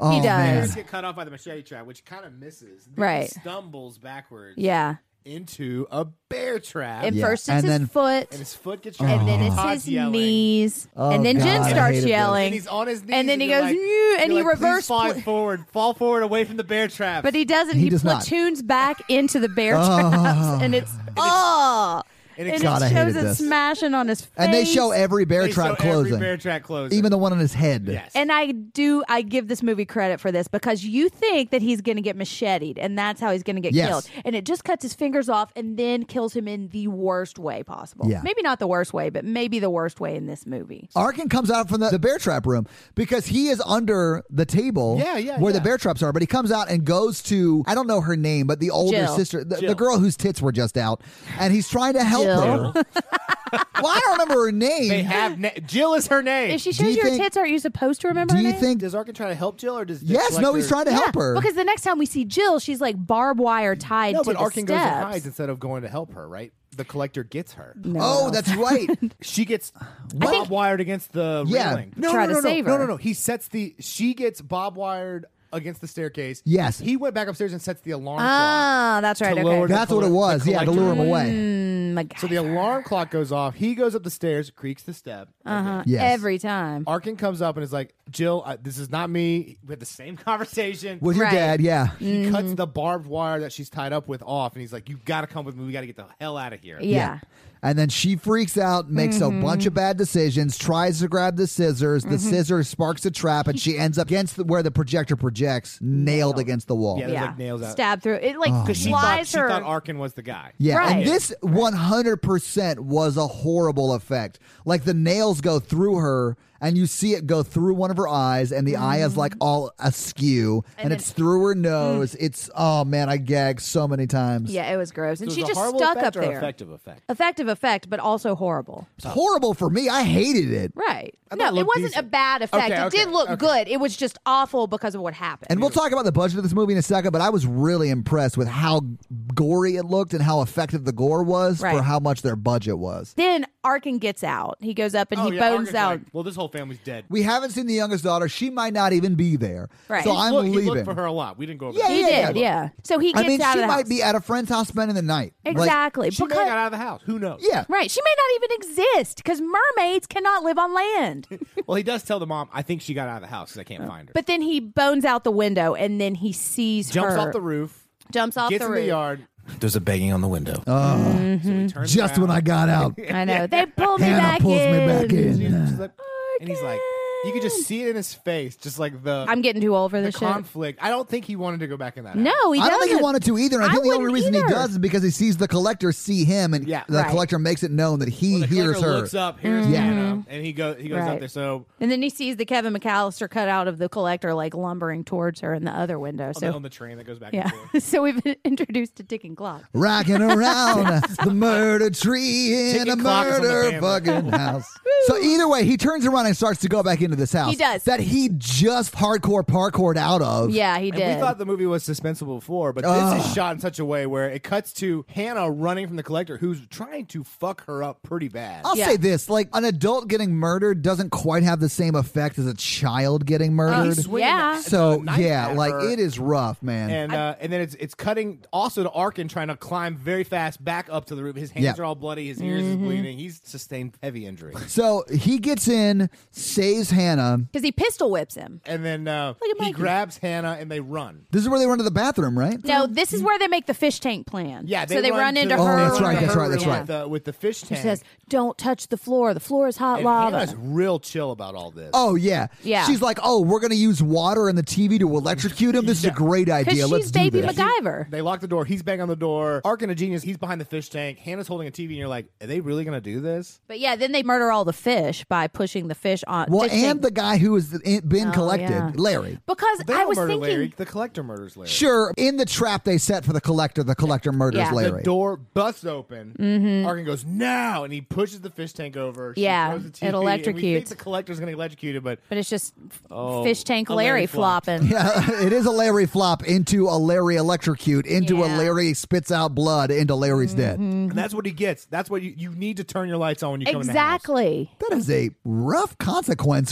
Oh, He does. man. Ears get cut off by the machete trap, which kind of misses. Then Right. He stumbles backwards. Yeah. Into a bear trap. At Yeah. first, it's And his then- foot. and his foot gets And trapped. then it's Todd's his yelling. knees. Oh, and then God, Jen I starts hated this. yelling. And he's on his knees. And then he you're goes, like, "Yoo," and you're he like, reverse "Please fall pl- forward, fall forward away from the bear trap." But he doesn't. He He, does not. platoons back into the bear traps. And it's, oh. and And it's- it God, I shows hated it this. smashing on his face. And they show every bear They trap show every closing, bear trap closing. even the one on his head. Yes. And I do, I give this movie credit for this because you think that he's going to get macheted and that's how he's going to get Yes. killed. And it just cuts his fingers off and then kills him in the worst way possible. Yeah. Maybe not the worst way, but maybe the worst way in this movie. Arkin comes out from the, the bear trap room because he is under the table Yeah, yeah, where yeah. the bear traps are, but he comes out and goes to, I don't know her name, but the older Jill. sister, the, the Jill. girl whose tits were just out, and he's trying to help Jill. her. Well, I don't remember her name. They have na- Jill is her name. If she Do shows you you her think- tits, aren't you supposed to remember Do her you name? think? Does Arkin try to help Jill, or does the Yes, no, he's trying collector- to help Yeah, her. because the next time we see Jill, she's like barbed wire tied No, to but the Arkin goes and steps. hides instead of going to help her. Right? The collector gets her. No. Oh, that's right. She gets think- bob wired against the Yeah. railing. No, Try no, to no, no, save no, her. no, no. He sets the. She gets bob wired against the staircase. Yes. He went back upstairs and sets the alarm clock. Ah, that's right. to Okay. lower the That's what it colle- was. the Yeah, to lure him collector. away. Mm, my So the God. alarm clock goes off. He goes up the stairs, creaks the step. Uh-huh. Yes. Every time. Arkin comes up and is like, Jill, uh, this is not me. We had the same conversation. With your Right. dad, yeah. he Mm-hmm. cuts the barbed wire that she's tied up with off, and he's like, you got to come with me. We got to get the hell out of here. Yeah. And then she freaks out, makes Mm-hmm. a bunch of bad decisions, tries to grab the scissors. The scissors sparks a trap, and she ends up against the, where the projector projects, nailed against the wall. Yeah. There's, Yeah. like, nails out. Stab through. It like Because she, thought, flies she her. thought Arkin was the guy. Yeah, Right. and this one hundred percent was a horrible effect. Like the nails go through her, and you see it go through one of her eyes, and the eye is like all askew, and, And then- it's through her nose. It's, oh man, I gagged so many times. Yeah, it was gross. And So she it was a just horrible stuck effect up or there. effective effect. Effective effect, but also horrible. It's horrible for me. I hated it. Right. I thought No, it it looked wasn't decent. a bad effect. Okay, it okay, did look okay. good. It was just awful because of what happened. And we'll talk about the budget of this movie in a second, but I was really impressed with how gory it looked and how effective the gore was for Right. how much their budget was. then Arkin gets out. He goes up and Oh, he yeah, bones Arkin's out. like, well, this whole family's dead. We haven't seen the youngest daughter. She might not even be there. Right. So He I'm Look, he leaving. looked for her a lot. We didn't go over Yeah, that. he yeah, did, yeah. yeah. So he I gets mean, out she of the might house. be at a friend's house spending the night. Like, Exactly. She may because, have got out of the house. Who knows? yeah. right. She may not even exist because mermaids cannot live on land. Well, he does tell the mom, I think she got out of the house because I can't find her. But then he bones out the window and then he sees Jumps her. off the roof, Jumps off gets the in roof. the yard. There's a banging on the window. Mm-hmm. So he turns Just around. when I got out. I know. They pull me Hannah back pulls in. me back in. She's- she's like- and he's like, you could just see it in his face, just like the I'm getting too old for the this shit. conflict. I don't think he wanted to go back in that. house. No, he I doesn't. don't think he wanted to either. I I think the only wouldn't reason he either. does is because he sees the collector see him, and Yeah. the Right. collector makes it known that he Well, the hears collector her. looks up, hears Yeah. Hannah, and he goes he goes Right. up there. So And then he sees the Kevin McAllister cut out of the collector like lumbering towards her in the other window. on, So the, on the train that goes back yeah. and forth. So we've been introduced to ticking clock. Rocking around the murder tree in Ticking a clock is on the murder band. fucking house. So either way, he turns around and starts to go back into this house. He does. That he just hardcore parkoured out of. Yeah, he And did. we thought the movie was suspenseful before, but Ugh. this is shot in such a way where it cuts to Hannah running from the collector, who's trying to fuck her up pretty bad. I'll Yeah. say this: like an adult getting murdered doesn't quite have the same effect as a child getting murdered. He's swinging Yeah. a- so a knife yeah, at like her. it is rough, man. And uh, and then it's it's cutting also to Arkin trying to climb very fast back up to the roof. His hands Yeah. are all bloody. His ears Mm-hmm. is bleeding. He's sustained heavy injury. so he gets in, saves Hannah. Because he pistol whips him. And then uh, Look at he Mikey. grabs Hannah and they run. This is where they run to the bathroom, right? No, this is where they make the fish tank plan. Yeah, they so they run, to into the- Oh, her. that's they right, run to that's her right, that's room right. With the, with the fish She tank. says, "Don't touch the floor. The floor is hot and lava." Hannah's real chill about all this. Oh yeah, Yeah. She's like, oh, we're gonna use water and the T V to electrocute him. This is a Yeah. great Because idea. she's Let's do baby this. MacGyver. They lock the door. He's banging on the door. Arkin, a genius. He's behind the fish tank. Hannah's holding a T V, and you're like, are they really going to do this? But yeah, then they murder all the fish by pushing the fish on. Well, fish and tank. the guy who has been Oh, collected, yeah. Larry. because They I don't was murder thinking, Larry. The collector murders Larry. Sure, in the trap they set for the collector, the collector murders Yeah. The Larry. The door busts open. Mm-hmm. Arkin goes, now! And he pushes the fish tank over. She Yeah, throws the T V, it and we think electrocutes. the collector's going to electrocute it, but but it's just Oh, fish tank a Larry, Larry flop. flopping. Yeah, it is a Larry flop into a Larry electrocute into a Yeah. Larry spits out blood into Larry's dead. and that's what he gets. That's what you, you need to turn your lights on when you come in the house. Exactly. That is a rough consequence for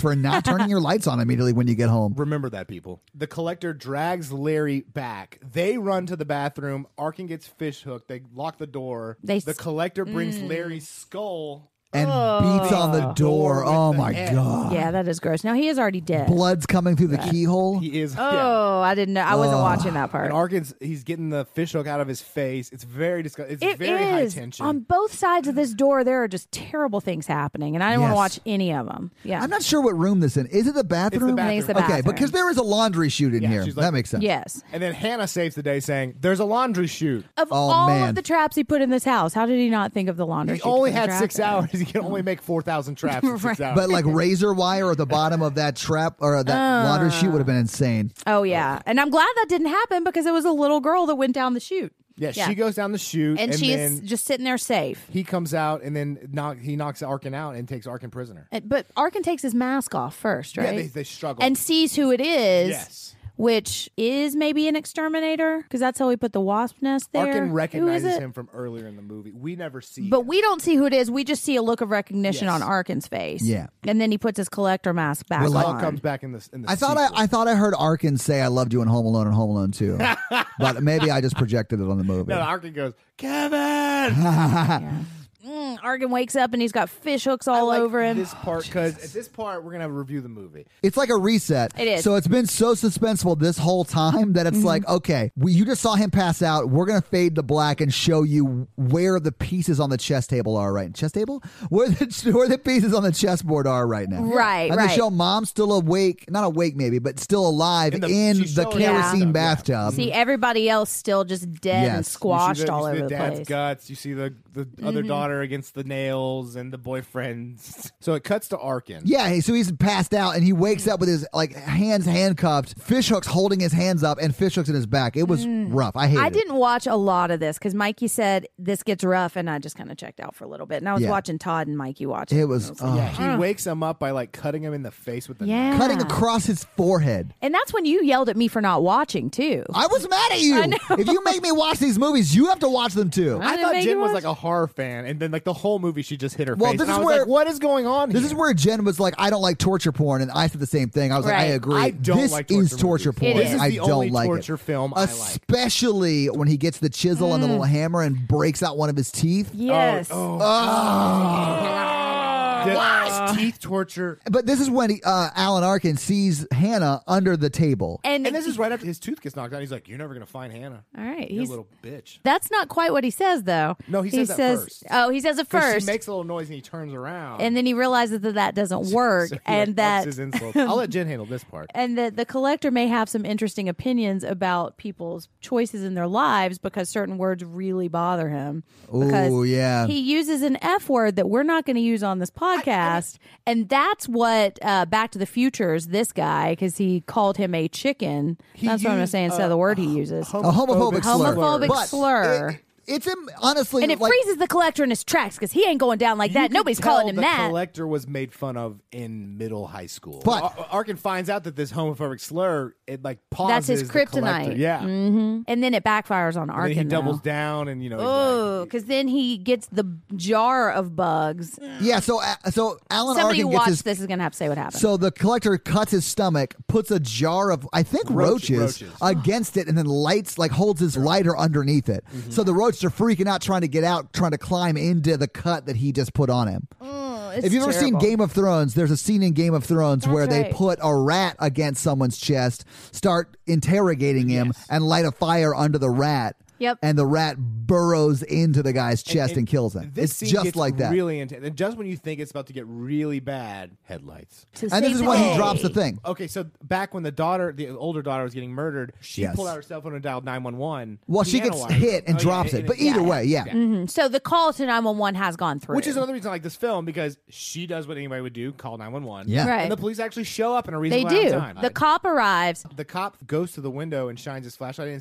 for not turning your lights on immediately when you get home. Remember that, people. The collector drags Larry back. They run to the bathroom. Arkin gets fish hooked. They lock the door. They the s- collector brings Larry's skull. And beats on the door. with Oh the my head. God. Yeah, that is gross. Now he is already dead. Blood's coming through the keyhole. He is. yeah. Oh, I didn't know. I wasn't Ugh. watching that part. And Arkin's he's getting the fish hook out of his face. It's very disgusting. It's It very is. high tension. On both sides of this door, there are just terrible things happening, and I didn't want to Yes. watch any of them. Yeah. I'm not sure what room this in. Is it the bathroom? I think it's the Okay, bathroom. because there is a laundry chute in Yeah, here. she's like- that makes sense. Yes. And then Hannah saves the day saying, "There's a laundry chute." Of Oh, all man. of the traps he put in this house, how did he not think of the laundry? He chute to only put the had trap six in? hours. He can only make four thousand traps in six hours. But like razor wire at the bottom of that trap or that laundry chute would have been insane. Oh yeah, and I'm glad that didn't happen because it was a little girl that went down the chute. yeah, yeah. she goes down the chute, and, and she's then just sitting there safe. he comes out, and then knock, he knocks Arkin out and takes Arkin prisoner. Uh, But Arkin takes his mask off first, right? Yeah, they, they struggle. and sees who it is. yes. Which is maybe an exterminator because that's how we put the wasp nest there. Arkin Who is recognizes it? him from earlier in the movie. We never see But him. we don't see who it is. We just see a look of recognition Yes. on Arkin's face. Yeah. And then he puts his collector mask back We're like- on. All comes back in the in the I thought I, sequel. I thought I heard Arkin say I loved you in Home Alone and Home Alone two. But maybe I just projected it on the movie. No, Arkin goes, Kevin. Yeah. Mm, Arkin wakes up and he's got fish hooks all I like over him. This part because at this part we're gonna have a review of the movie. It's like a reset. It is. So it's been so suspenseful this whole time that it's Mm-hmm. like, okay, we, you just saw him pass out. We're going to fade to black and show you where the pieces on the chess table are right. Chess table? Where the, where the pieces on the chessboard are right now. Right, and right. they show mom still awake, not awake maybe, but still alive In in the- the, she's showing kerosene yeah. bathtub. See everybody else still just dead and Yes. You see You see squashed the, all you see over the the dad's place. guts. You see the, the other daughter against the nails and the boyfriends. So it cuts to Arkin. Yeah, hey, so he's passed out and he wakes up with his like hands handcuffed, fish hooks holding his hands up, and fish hooks in his back. It was rough. I hated I it. didn't watch a lot of this because Mikey said this gets rough, and I just kind of checked out for a little bit. And I was Yeah. watching Todd and Mikey watch it. It was, And I like, oh. Yeah, he wakes him up by like cutting him in the face with the Yeah. knife. cutting across his forehead. and that's when you yelled at me for not watching too. I was mad at you. If you make me watch these movies, you have to watch them too. I I didn't thought make Jen you was watch- like a horror fan, and then like the whole movie, she just hit her Well, face. this and is I was where- like, "What is going on This here?" is where Jen was like, I don't like torture porn, and I said the same thing. I was like, I Right. agree. I don't this like is torture torture movies. porn. It is. This is I the don't only like torture it. film I like. Especially when he gets the chisel and the little hammer and breaks out one of his teeth. Yes. Oh, Oh. the teeth torture. But this is when he, uh, Alan Arkin sees Hannah under the table. And, And this is right after his tooth gets knocked out. He's like, "You're never gonna find Hannah. all right. You He's little bitch." that's not quite what he says though. No, he says that first. Oh, he says it 'Cause first, she makes a little noise and he turns around, and then he realizes that that doesn't work, So he, and like, that ups his insults. I'll let Jen handle this part. and that the collector may have some interesting opinions about people's choices in their lives because certain words really bother him. Because Ooh, yeah. he uses an F word that we're not going to use on this podcast, and that's what uh, Back to the Future is this guy because he called him a chicken. He That's what I'm going to used, say instead uh, of the word he uses. A homophobic slur. Homophobic But slur. it- it's him, honestly. and it like, freezes the collector in his tracks because he ain't going down like You that. could Nobody's tell calling him the that. collector was made fun of in middle high school. But- Ar- Arkin finds out that this homophobic slur it like pauses. That's his the collector. kryptonite. Yeah. hmm And then it backfires on And then Arkin. he doubles though. down, and you know. he's Oh, like- because then he gets the jar of bugs. Yeah, so uh, so Alan Somebody Arkin who gets watched his. this is going to have to say what happened. So the collector cuts his stomach, puts a jar of I think Roach- roaches, roaches. against it, and then lights like holds his lighter underneath it. Mm-hmm. So the roaches are freaking out, trying to get out, trying to climb into the cut that he just put on him. Oh, it's If you've ever seen terrible. Game of Thrones, there's a scene in Game of Thrones That's where they right. put a rat against someone's chest, start interrogating him, Yes. and light a fire under the rat. Yep. And the rat burrows into the guy's chest and, kills him. This It's scene just gets like that. Really intense. And just when you think it's about to get really bad, headlights. To and save this is the when day. he drops the thing. Okay, so back when the daughter, the older daughter, was getting murdered, she Yes. pulled out her cell phone and dialed nine one one. Well, she gets hit and drops it. But either way, yeah. Mhm. So the call to nine one one has gone through. Which is another reason I like this film because she does what anybody would do: call nine one one. Yeah. Right. And the police actually show up in a they reasonable do. amount of time. The cop arrives. the cop goes to the window and shines his flashlight and sees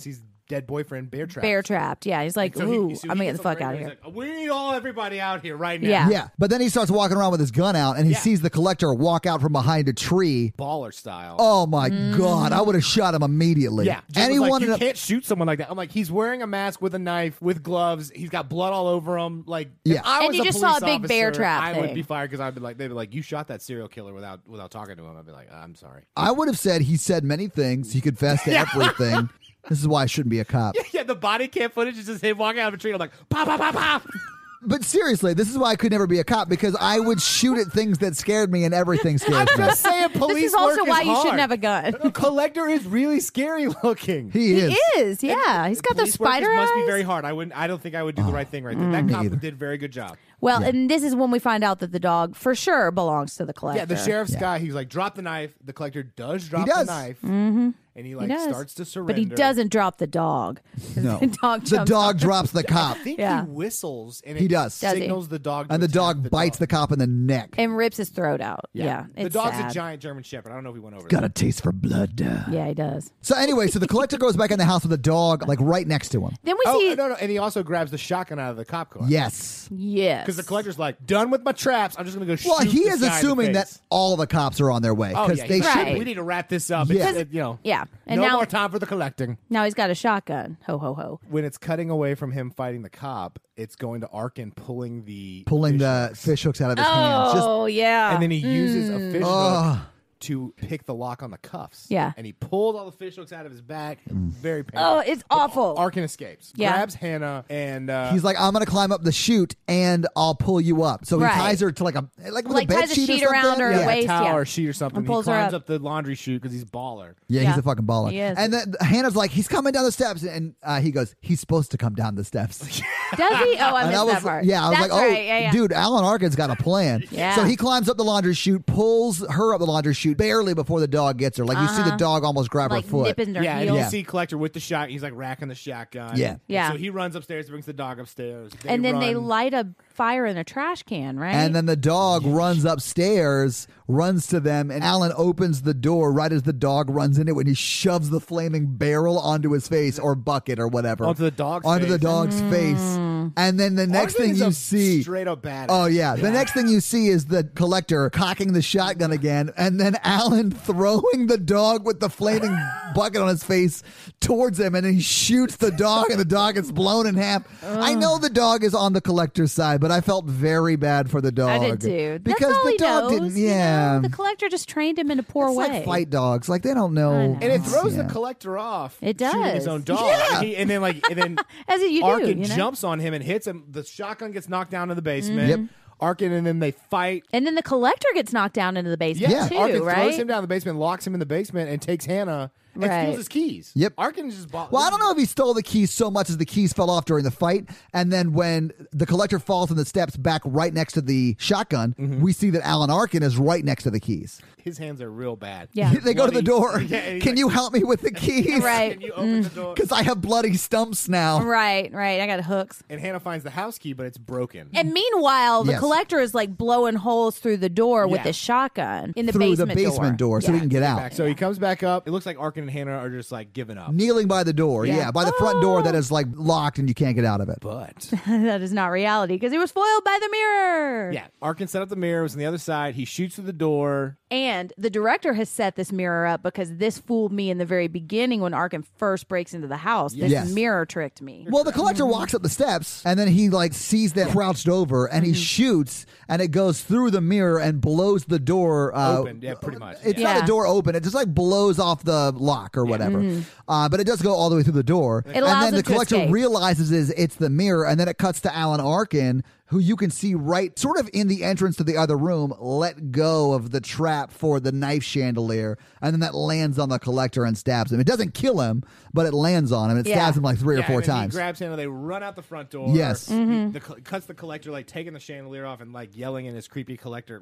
dead boyfriend bear trapped. Bear trapped. Yeah, he's like, So he- ooh, so I'm he getting gets the fuck on out of radio, here. he's like, we need all everybody out here right now. Yeah. Yeah, but then he starts walking around with his gun out, and he Yeah. sees the collector walk out from behind a tree. Baller style. Oh my Mm. god! I would have shot him immediately. Yeah, Jim and he was like, wanted you to. can't shoot someone like that. I'm like, he's wearing a mask with a knife, with gloves. He's got blood all over him. Like, if Yeah. I And was you a just saw police a big bear officer, trap I thing. would be fired because I'd be like, they'd be like, you shot that serial killer without without talking to him. I'd be like, I'm sorry. I would have said he said many things. He confessed to everything. This is why I shouldn't be a cop. Yeah, the body cam footage is just him walking out of a tree. I'm like, pop, pop, pop, pop. But seriously, this is why I could never be a cop, because I would shoot at things that scared me, and everything I'm scares me. just saying, police This is also work why is you hard. shouldn't have a gun. The collector is really scary looking. He is. He is, yeah. He's got the Police work spider is- eyes. must be very hard. I wouldn't. I don't think I would do the right thing right there. That cop either. did a very good job. Well, Yeah. and this is when we find out that the dog for sure belongs to the collector. Yeah, the sheriff's Yeah. guy. He's like, drop the knife. The collector does drop does. the knife, Mm-hmm. and he He like does. starts to surrender. But he doesn't drop the dog. No. The dog The jumps dog up. drops the cop, I think Yeah. he whistles, and it He does. Does he? signals the dog, to and the attack dog the bites dog. the cop in the neck. and rips his throat out. Yeah, the it's dog's sad. a giant German Shepherd. I don't know if we went over Got a that. taste for blood. Yeah, he does. So anyway, so the collector goes back in the house with the dog, like right next to him. Then we Oh see no, no, and he also grabs the shotgun out of the cop car. Yes. yes, because the collector's like, done with my traps. I'm just gonna go shoot. Well, he this is guy in the assuming that face. all the cops are on their way Oh because yeah, they he's should like, Right. be. We need to wrap this up. Yeah. It's, it, you know, yeah, and no now more time for the collecting. now he's got a shotgun. Ho ho ho. When it's cutting away from him fighting the cop, it's going to Arkin pulling the Pulling fish the hooks. fish hooks out of his hands. Just Oh yeah, and then he uses a fish Ugh. hook to pick the lock on the cuffs. Yeah. and he pulled all the fish hooks out of his back. Very painful. oh, it's awful. Arkin escapes, Yeah. grabs Hannah, and uh, he's like, I'm gonna climb up the chute and I'll pull you up. So he Right. ties her to like a like with Like a bed ties a sheet, sheet or around something. her yeah. waist. towel yeah. or sheet or something. And He pulls her climbs up. up. the laundry chute because he's baller. Yeah, Yeah. he's a fucking baller. He is. And then Hannah's like, he's coming down the steps, and uh, he goes, he's supposed to come down the steps. Does he? Oh, I And missed I was, that part. yeah, I was That's like, oh, right. yeah, yeah. dude, Alan Arkin's got a plan. Yeah. So he climbs up the laundry chute, pulls her up the laundry chute barely before the dog gets her. Like you see the dog almost grab like her foot. nipping her Yeah, and heels. you Yeah. see Collector with the shot. He's like racking the shotgun. Yeah. Yeah. So he runs upstairs, brings the dog upstairs. They and then they run. light a fire in a trash can, right? And then the dog runs upstairs, runs to them, and Alan opens the door right as the dog runs in it when he shoves the flaming barrel onto his face or bucket or whatever. Onto the dog's Onto the face. dog's face. And then the next Arkin thing is you a see. straight up badass. Oh, yeah. The next thing you see is the collector cocking the shotgun again, and then Alan throwing the dog with the flaming bucket on his face towards him, and he shoots the dog, and the dog gets blown in half. I know the dog is on the collector's side, but I felt very bad for the dog. I did too. Because That's all the he dog knows, didn't, you know? yeah. The collector just trained him in a poor It's way. like fight dogs. Like, they don't know. I know. And it throws Yeah. the Collector off. It shooting does. his own dog. Yeah. And, he, and then like and then As you do, Arkin you know? jumps on him and hits him. The shotgun gets knocked down to the basement. Yep. Arkin and then they fight. And then the collector gets knocked down into the basement Yeah. too, Arkin right? throws him down the basement, locks him in the basement, and takes Hannah and Right. steals his keys. Yep. Arkin just bought. Well, I don't know if he stole the keys so much as the keys fell off during the fight. And then when the collector falls on the steps back right next to the shotgun, Mm-hmm. we see that Alan Arkin is right next to the keys. His hands are real bad. Yeah. They go to the door. Yeah, and he's Can like, you help me with the keys? Right. Can you open the door? Because I have bloody stumps now. Right, right. I got hooks. And Hannah finds the house key, but it's broken. And meanwhile, the Yes. collector is like blowing holes through the door with Yeah. his shotgun in the Through basement the basement door, so Yeah. he can get out. Back. So he comes back up. It looks like Arkin and Hannah are just like giving up. Kneeling by the door. Yeah, Yeah. by the front door Oh. that is like locked and you can't get out of it. But That is not reality because he was foiled by the mirror. yeah, Arkin set up the mirror. Was on the other side. He shoots through the door. And the director has set this mirror up because this fooled me in the very beginning when Arkin first breaks into the house. This Yes. mirror tricked me. Well, the collector walks up the steps and then he like sees them crouched over and Mm-hmm. he shoots and it goes through the mirror and blows the door uh, Open, yeah, pretty much. It's Yeah. not a door open. It just like blows off the lock or whatever. Uh, but it does go all the way through the door. Mm-hmm. It allows and then him the to collector escape. realizes is it's the mirror, and then it cuts to Alan Arkin, who you can see right sort of in the entrance to the other room, let go of the trap for the knife chandelier, and then that lands on the collector and stabs him. It doesn't kill him, but it lands on him. It Yeah. stabs him like three Yeah, or four and then times. He grabs Hannah. They run out the front door. Yes. He- Mm-hmm. the, col- cuts the collector like taking the chandelier off and like yelling in his creepy collector.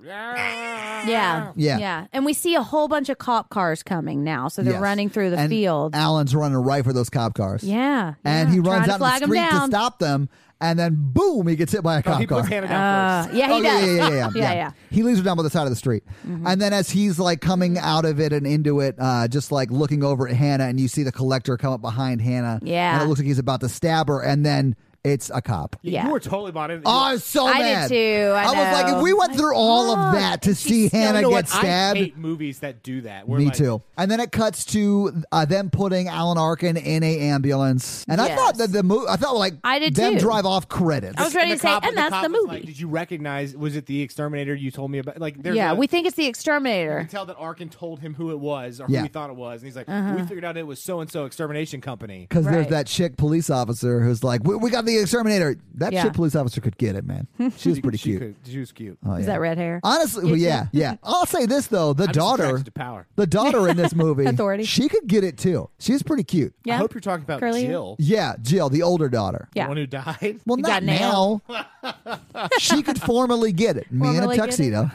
Yeah. Yeah. Yeah. And we see a whole bunch of cop cars coming now. So they're Yes. running through the and field. Alan's running right for those cop cars. yeah. And yeah. he runs Trying to out in flag the 'em street to down. stop them. and then boom, he gets hit by a Oh, cop he car. puts Hannah down Uh, first. yeah, he Oh, does. yeah, yeah, yeah, yeah, yeah, yeah. He leaves her down by the side of the street. And then as he's like coming out of it and into it, uh, just like looking over at Hannah, and you see the collector come up behind Hannah. Yeah. And it looks like he's about to stab her, and then it's a cop. Yeah. You were totally bought in. Oh, I was so I did mad. too, I was like, know. if we went through all of God. that to And see she's still- Hannah you know get what? I stabbed. hate movies that do that. Where Me like, too. And then it cuts to uh, them putting Alan Arkin in a ambulance, and I Yes. thought that the movie. I thought like I did them too. drive off credits. I was ready the to say, cop- and that's cop the was movie. like, did you recognize? Was it the exterminator you told me about? Like, there's Yeah, a, we think it's the You exterminator. can tell that Arkin told him who it was or Yeah. who he thought it was, and he's like, Uh-huh. "We figured out it was so and so extermination company." Because there's Right. that chick police officer who's like, we, we got the exterminator. That Yeah. chick police officer could get it, man. She was pretty She cute. could- she was cute. Oh, Is yeah. that red hair? Honestly, well, yeah, yeah. I'll say this though: the I'm just daughter, attracted to power. the daughter in this movie, Authority. she could get it too. She's pretty cute. Yeah. I hope you're talking about Curly hair? Jill, Yeah, Jill, the older daughter. Yeah. the one who died. Well, You not got nailed. now. She could formally get it. Me in a Formally get it? tuxedo.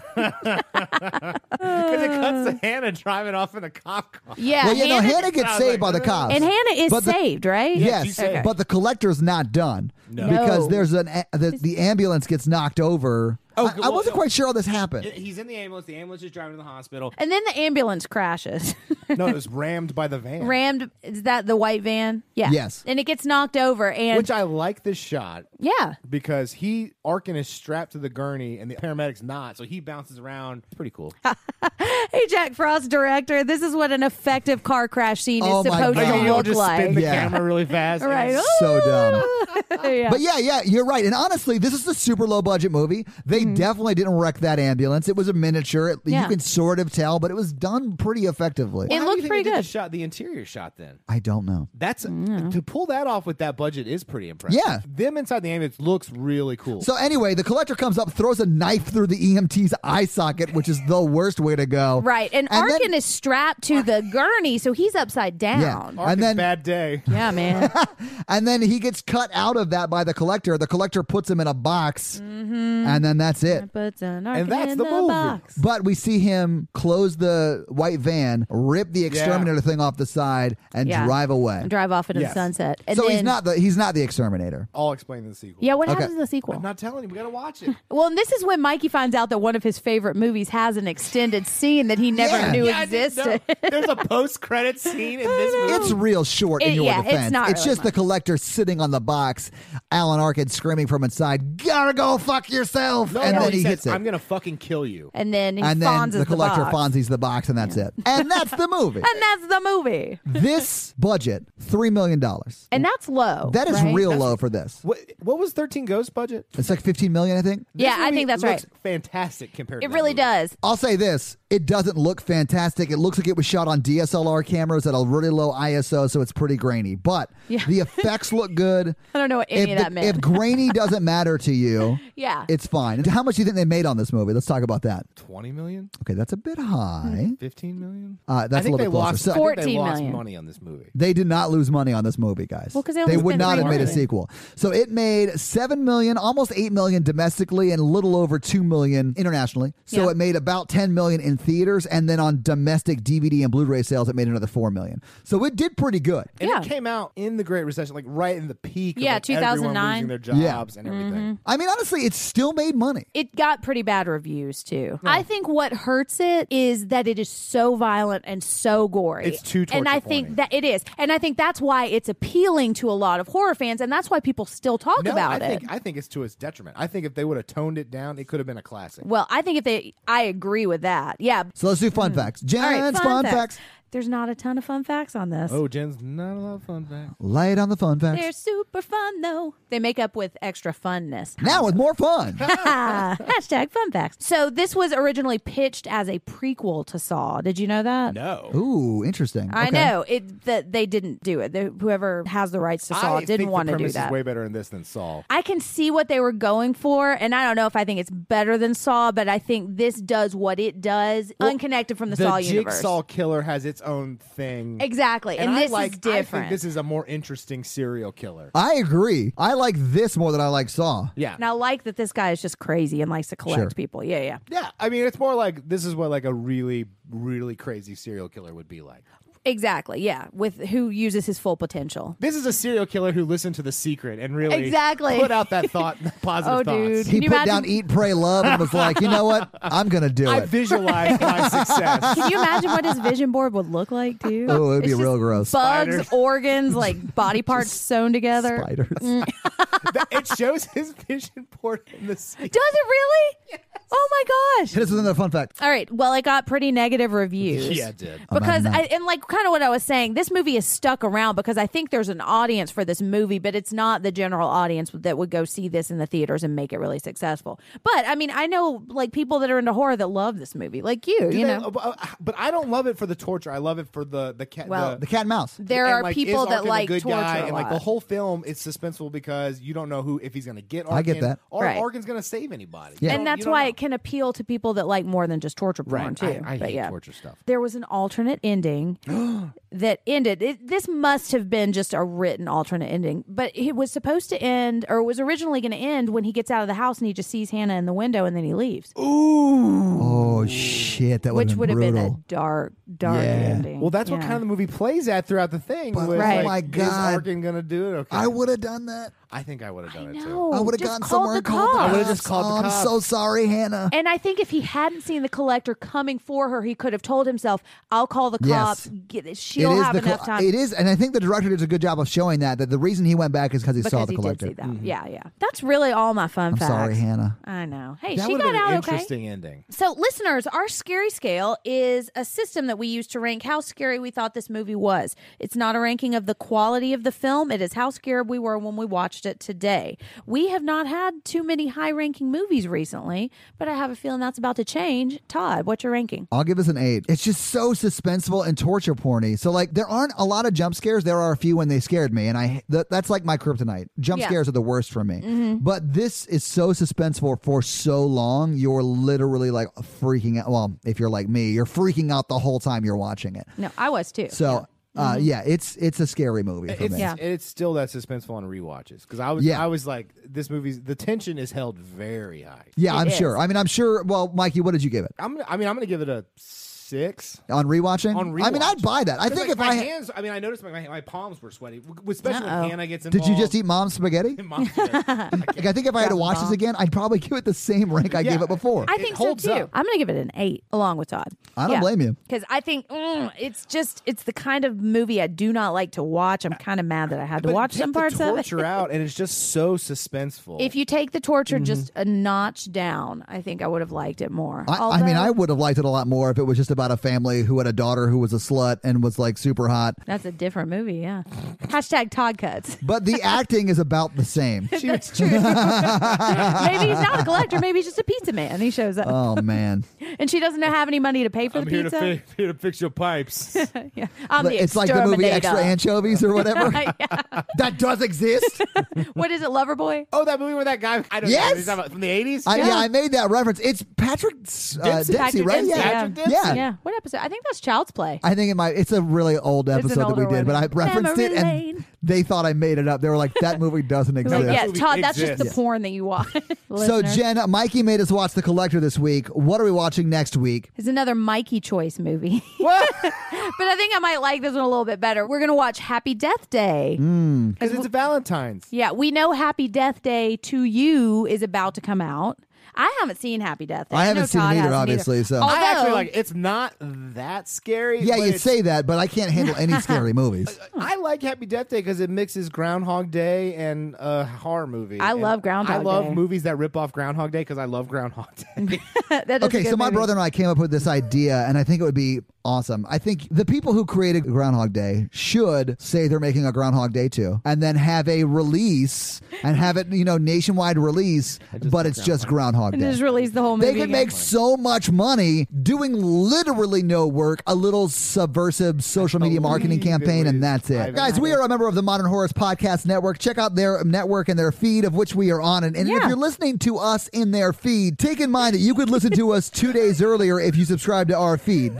Because it cuts to Hannah driving off in a cop car. Yeah, Well, you know, Hannah, Hannah gets I was saved like, by the "Uh." cops. and Hannah is But the- saved, right? Yes, she's saved. but the collector's not done No. because No. there's an a- the, the ambulance gets knocked over. Oh, I, I well, wasn't no. quite sure how this happened. He's in the ambulance. The ambulance is driving to the hospital. And then the ambulance crashes. No, it was rammed by the van. Rammed, is that the white van? Yeah. Yes. And it gets knocked over, and Which I like this shot yeah. because he Arkin is strapped to the gurney and the paramedic's not, so he bounces around. It's pretty cool. Hey, Jack Frost, director, this is what an effective car crash scene Oh is my supposed God. to Like, You'll look just like. spin the Yeah. camera really fast. and Right. it's- So dumb. yeah. But yeah, yeah, you're right. And honestly, this is a super low budget movie. They definitely didn't wreck that ambulance. It was a miniature. It- Yeah. You can sort of tell, but it was done pretty effectively. It How do looked you think pretty they did good. The shot, the interior shot. Then I don't know. that's to pull that off with that budget is pretty impressive. Yeah. them inside the ambulance looks really cool. So anyway, the collector comes up, throws a knife through the E M T's eye socket, which is the worst way to go. Right. And, And then- Arkin is strapped to the gurney, so he's upside down. And Arkin's then- bad day. Yeah, man. And then he gets cut out of that by the collector. The collector puts him in a box, and then that's it. Puts an Arkin that's in the movie. box. But we see him close the white van, rip the exterminator thing off the side, and Yeah. drive away. Drive off into Yes. the sunset. And So then, he's not the he's not the exterminator. I'll explain in the sequel. Yeah, what Okay. happens in the sequel? I'm not telling you. We gotta watch it. Well, and this is when Mikey finds out that one of his favorite movies has an extended scene that he never Yeah. knew Yeah, I didn't know. existed. There's a post-credit scene in this movie. It's real short in It- your yeah, it's defense. not really just the much. collector sitting on the box, Alan Arkin screaming from inside, "Gotta go fuck yourself!" No, and no, then he, he says, hits it. I'm gonna fucking kill you. And then he and then Fonzes the collector box. Fonzie's the box, and that's it. And that's the movie. And that's the movie. This budget, three million dollars. And that's low. That is right? real low for this. What, what was thirteen Ghosts budget? It's like fifteen million, I think. This Yeah, I movie think that's looks right. Fantastic compared. It to that really movie. does. I'll say this: it doesn't look fantastic. It looks like it was shot on D S L R cameras at a really low I S O, so it's pretty grainy. But Yeah. the effects look good. I don't know what any If, of the- that meant. if grainy doesn't matter to you, yeah. it's fine. And how much do you think they made on this movie? Let's talk about that. Twenty million, Okay, that's a bit high. fifteen million. Uh, that's I a think little they bit closer. lost. So- I think they fourteen lost million. money on this movie. They did not lose money on this movie, guys. Well, 'cause they only would spent not three have made a million. sequel. So it made seven million, almost eight million domestically, and a little over two million internationally. So Yeah. it made about ten million in theaters, and then on domestic D V D and Blu-ray sales, it made another four million. So it did pretty good. And Yeah. it came out in the Great Recession, like right in the peak. Yeah, of, like, everyone two thousand nine. losing their jobs Yeah. and everything. I mean, honestly, it still made money. It got pretty bad reviews too. I think what hurts it is that it is so violent and so gory. It's too And I torture think porny. that it is. And I think that's why it's appealing to a lot of horror fans, and that's why people still talk No, about I it. think I think it's to its detriment. I think if they would have toned it down, it could have been a classic. Well, I think if they I agree with that. Yeah. So let's do fun facts. Jen's All right, fun, facts. There's not a ton of fun facts on this. Oh, Jen's not a lot of fun fact. Light on the fun facts. They're super fun though. They make up with extra funness. Now with more fun. Hashtag fun facts. So this was originally pitched as a prequel to Saw. Did you know that? No. Ooh, interesting. I Okay. know it. That they didn't do it. The, whoever has the rights to Saw I didn't think want the to do premise that. is way better in this than Saul. I can see what they were going for, and I don't know if I think it's better than Saw, but I think this does what it does, unconnected from the, The Saw universe. Jigsaw Killer has its own thing. Exactly, and, And, this I like, is different. I think this is a more interesting serial killer. I agree. I like this more than I like Saw. Yeah. and I like that this guy is just crazy and likes to collect Sure. people. Yeah, yeah. Yeah, I mean, it's more like this is what like a really, really crazy serial killer would be like. Exactly, yeah, with who uses his full potential. This is a serial killer who listened to The Secret and really Exactly. put out that thought, positive Oh, dude. thoughts. He Can you put imagine- down Eat, Pray, Love and was like, you know what? I'm going to do I it. visualized my success. Can you imagine what his vision board would look like, too? Oh, it'd be It's real just gross. Bugs, Spiders. organs, like body parts sewn together. Spiders. Mm. It shows his vision board in the Secret. Does it really? Oh my gosh. Hit us with another fun fact. All right. Well, it got pretty negative reviews. Yeah, it did. Because Imagine I, that. and like kind of what I was saying, this movie is stuck around because I think there's an audience for this movie, but it's not the general audience that would go see this in the theaters and make it really successful. But I mean, I know like people that are into horror that love this movie, like you. Do you they- know, uh, but I don't love it for the torture. I love it for the the cat. Well, The cat and mouse. there and, are like, people is that Arkin like a good torture guy, a and like lot. the whole film is suspenseful because you don't know who if he's going to get Arkin I get that. or Right. if Arkin's going to save anybody. Yeah. You And don't- that's you don't why know. it can appeal to people that like more than just torture porn Right. too. I, I but hate yeah. torture stuff. There was an alternate ending that ended. It, this must have been just a written alternate ending, but it was supposed to end, or was originally going to end when he gets out of the house and he just sees Hannah in the window and then he leaves, Oh, shit. That which would would have have been a brutal. dark, dark Yeah. ending. Well, that's what Yeah. kind of the movie plays at throughout the thing. But, was Right. like, oh my is God. Arkin going to do it? Okay. I would have done that. I think I would have done it too. No, I would have just gone called somewhere the and called the cops. I would've cops. just called the Oh, I'm cops. so sorry, Hannah. And I think if he hadn't seen the collector coming for her, he could have told himself, "I'll call the Yes. cops. Get, she'll it is have the enough col- time." It is, and I think the director did a good job of showing that that the reason he went back is because he because saw the he collector. did see that. Yeah, yeah. That's really all my fun I'm facts. sorry, Hannah. I know. Hey, That she would got have been out an okay. interesting ending. So, listeners, our scary scale is a system that we use to rank how scary we thought this movie was. It's not a ranking of the quality of the film. It is how scared we were when we watched it today. We have not had too many high-ranking movies recently, but I have a feeling that's about to change. Todd, what's your ranking? I'll give this an eight. It's just so suspenseful and torture porny. So like, there aren't a lot of jump scares. There are a few when they scared me, and I th- that's like my kryptonite. Jump Yeah. scares are the worst for me. Mm-hmm. But this is so suspenseful for so long. You're literally like freaking out. Well, if you're like me, you're freaking out the whole time you're watching it. No, I was too. So. Uh, yeah, it's it's a scary movie for It's, me. Yeah. it's still that suspenseful on rewatches because I was Yeah. I was like this movie's the tension is held very high. Yeah, It I'm is. sure. I mean, I'm sure. Well, Mikey, what did you give it I'm gonna, I mean I'm gonna give it a six. on rewatching? On I mean, rewatch. I'd buy that. I 'Cause, think like, if my I hands, I mean, I noticed my, my, my palms were sweaty, especially Uh-oh. when Hannah gets did involved. you just eat mom's spaghetti? Mom's good. I can't- Like, I think if I had to watch this Mom. again, I'd probably give it the same rank I Yeah. gave it before. I It think so holds too. up. I'm going to give it an eight along with Todd. I don't blame you. Because I think mm, it's just, it's the kind of movie I do not like to watch. I'm kind of mad that I had to But watch take some the parts of it. torture out, and it's just so suspenseful. If you take the torture Mm-hmm. just a notch down, I think I would have liked it more. I, I mean, Although, I would have liked it a lot more if it was just about a family who had a daughter who was a slut and was like super hot. That's a different movie, yeah. Hashtag Todd cuts. But the acting is about the same. That's true. Maybe he's not a collector. Maybe he's just a pizza man. He shows up. Oh man, and she doesn't have any money to pay for I'm the here pizza. to, fi- here to fix your pipes. yeah. I'm the it's like the movie Extra exterminator. Anchovies or whatever. Yeah. That does exist. What is it, Loverboy? Oh, that movie where that guy, I don't Yes! know, he's talking about from the eighties? I, yeah. Yeah. I made that reference. It's Patrick uh, Dempsey, Dempsey. right? Patrick Yeah. Dempsey, Patrick yeah. Dempsey. Yeah. Yeah. What episode? I think that's Child's Play. I think it might. It's a really old an episode that we older did, but one. I referenced it, Memory and lane. they thought I made it up. They were like, "That movie doesn't Like, exist." yeah, movie Todd, that's just the exists. porn that you watch. So, listener. Jen, Mikey made us watch The Collector this week. What are we watching next week? It's another Mikey choice movie. What? But I think I might like this one a little bit better. We're going to watch Happy Death Day. Mm. Because it's Valentine's. Yeah, we know Happy Death Day to You is about to come out. I haven't seen Happy Death Day. I haven't know seen it Todd either, hasn't obviously, so- Although, I actually like it's not that scary. Yeah, but you it's- say that, but I can't handle any scary movies. I like Happy Death Day because it mixes Groundhog Day and a horror movie. I And love Groundhog I love Day. movies that rip off Groundhog Day because I love Groundhog Day. that is a Okay, good so my movie. brother and I came up with this idea, and I think it would be awesome. I think the people who created Groundhog Day should say they're making a Groundhog Day too, and then have a release and have it, you know, nationwide release, just but love it's just Groundhog And Day. just release the whole movie. They could again. make so much money doing literally no work, a little subversive social media marketing believe it campaign, and was that's it. Ivan Guys, we are a member of the Modern Horrors Podcast Network. Check out their network and their feed, of which we are on. And, and if Yeah. you're listening to us in their feed, take in mind that you could listen to us two days earlier if you subscribe to our feed. You'll get our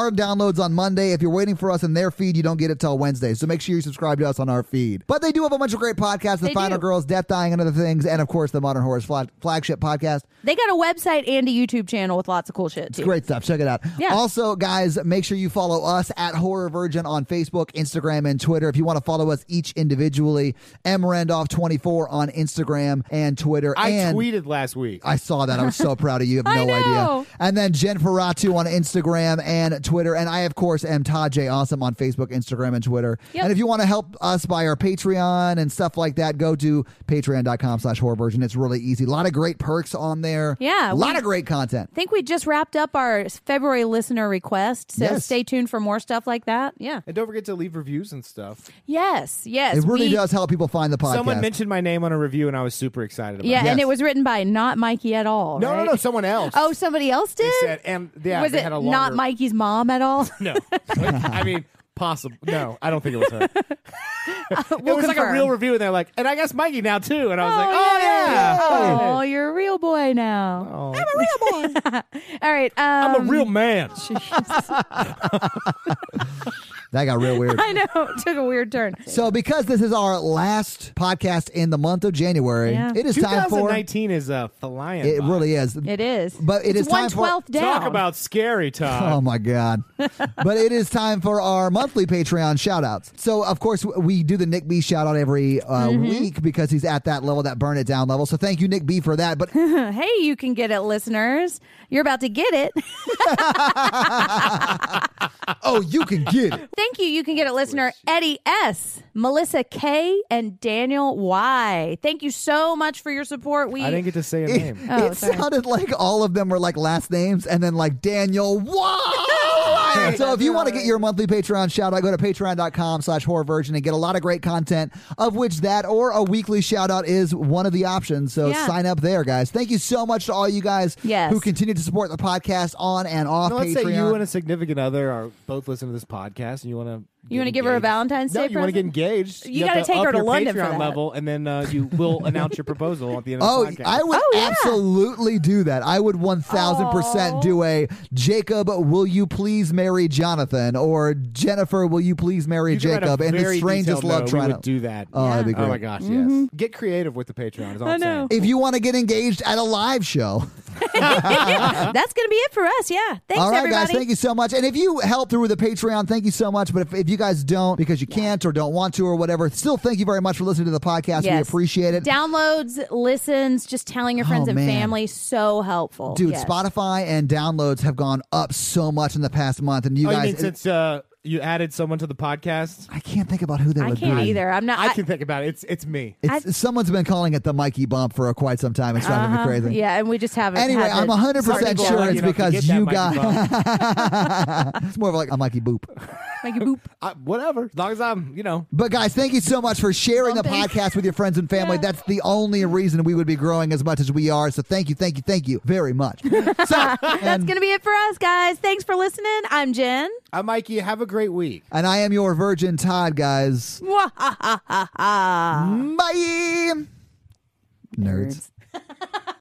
our downloads on Monday. If you're waiting for us in their feed, you don't get it till Wednesday. So make sure you subscribe to us on our feed. But they do have a bunch of great podcasts: The They Final do. Girls, Death, Dying, and Other Things, and of course the Modern Horrors flag- flagship podcast. They got a website and a YouTube channel with lots of cool shit, too. Great stuff. Check it out. Yeah. Also, guys, make sure you follow us at Horror Virgin on Facebook, Instagram, and Twitter. If you want to follow us each individually, M Randolph twenty-four on Instagram and Twitter. I and tweeted last week. I saw that. I was so proud of you. You have I no know. idea. And then Jen Ferratu on Instagram and Twitter. And I, of course, am Todd J. Awesome on Facebook, Instagram, and Twitter. Yep. And if you want to help us by our Patreon and stuff like that, go to patreon.com slash horror virgin. It's really easy. A lot of great perks on there. Yeah, A lot we- of great content. I think we just wrapped up our February listener request, so Yes. stay tuned for more stuff like that. Yeah. And don't forget to leave reviews and stuff. Yes, yes. It really we- does help people find the podcast. Someone mentioned my name on a review, and I was super excited about Yeah, it. and Yes. it was written by not Mikey at all. No, right? no, no, someone else. Oh, somebody else They did? said, and yeah, was they it had a not longer- Mikey's mom at all? No. I mean, possible. No, I don't think it was her. it We'll was like a confirm. real review, and they're like, and I guess Mikey now, too. And I was Oh, like, oh, yeah. Oh, you're a real boy now. Oh. I'm a real boy. All right. Um, I'm a real man. That got real weird. I know. It took a weird turn. So because this is our last podcast in the month of January, Yeah. it is time for... twenty nineteen is uh, flying. It by. really is. It is. But it it's is time one for- twelfth down. Talk about scary, Todd. Oh my God. But it is time for our monthly Patreon shout outs. So, of course, we do the Nick B shout out every uh, Mm-hmm. week because he's at that level, that burn it down level. So, thank you, Nick B, for that. But Hey, you can get it, listeners. You're about to get it. oh, you can get it. Thank you. You can get it, listener Eddie S., Melissa K., and Daniel Y. Thank you so much for your support. We I didn't get to say a It, name. Oh, it sorry. sounded like all of them were like last names and then like Daniel. Whoa! So if you want to get your monthly Patreon shout out, go to patreon.com slash horror virgin and get a lot of great content, of which that or a weekly shout out is one of the options. So Yeah. sign up there, guys. Thank you so much to all you guys Yes. who continue to support the podcast on and off No, let's Patreon. say you and a significant other are both listening to this podcast, and you want to. You want to give her a Valentine's No, Day you want to get present? engaged. You have gotta take up her to your London for Patreon that. level, and then uh, you will announce your proposal at the end Oh, of the podcast. I would Oh, yeah. absolutely do that. I would one thousand percent Aw. do a Jacob, will you please marry Jonathan? Or Jennifer, will you please marry You can write a Jacob? And the very strangest detailed love note. trying we to would do that. Oh, that'd be Oh my great. gosh, Mm-hmm. yes. Get creative with the Patreon. Is all I I'm know. saying. If you want to get engaged at a live show. That's going to be it for us. Yeah. Thanks, All right, everybody. guys, thank you so much. And if you help through the Patreon, thank you so much. But if, if you guys don't because you can't or don't want to or whatever, still thank you very much for listening to the podcast. We Yes. appreciate it. Downloads, listens, just telling your friends Oh, and man. family, so helpful. Dude, Yes. Spotify and downloads have gone up so much in the past month. And you Oh, you guys, mean since uh, you added someone to the podcast? I can't think about who they I would can't be. either. I'm not. I can think about it. It's it's me. It's, someone's been calling it the Mikey bump for quite some time. It's driving Uh-huh. me crazy. Yeah, and we just haven't. Anyway, had I'm the- one hundred Some percent people are sure lucky it's enough to because get that you Mikey got. It's more of like a Mikey boop. Mikey boop. I, whatever. As long as I'm, you know. But guys, thank you so much for sharing the Bumping. podcast with your friends and family. Yeah. That's the only reason we would be growing as much as we are. So thank you, thank you, thank you very much. So, That's and, going to be it for us, guys. Thanks for listening. I'm Jen. I'm Mikey. Have a great week. and I am your virgin Todd, guys. Mwahahaha. Bye. Nerds.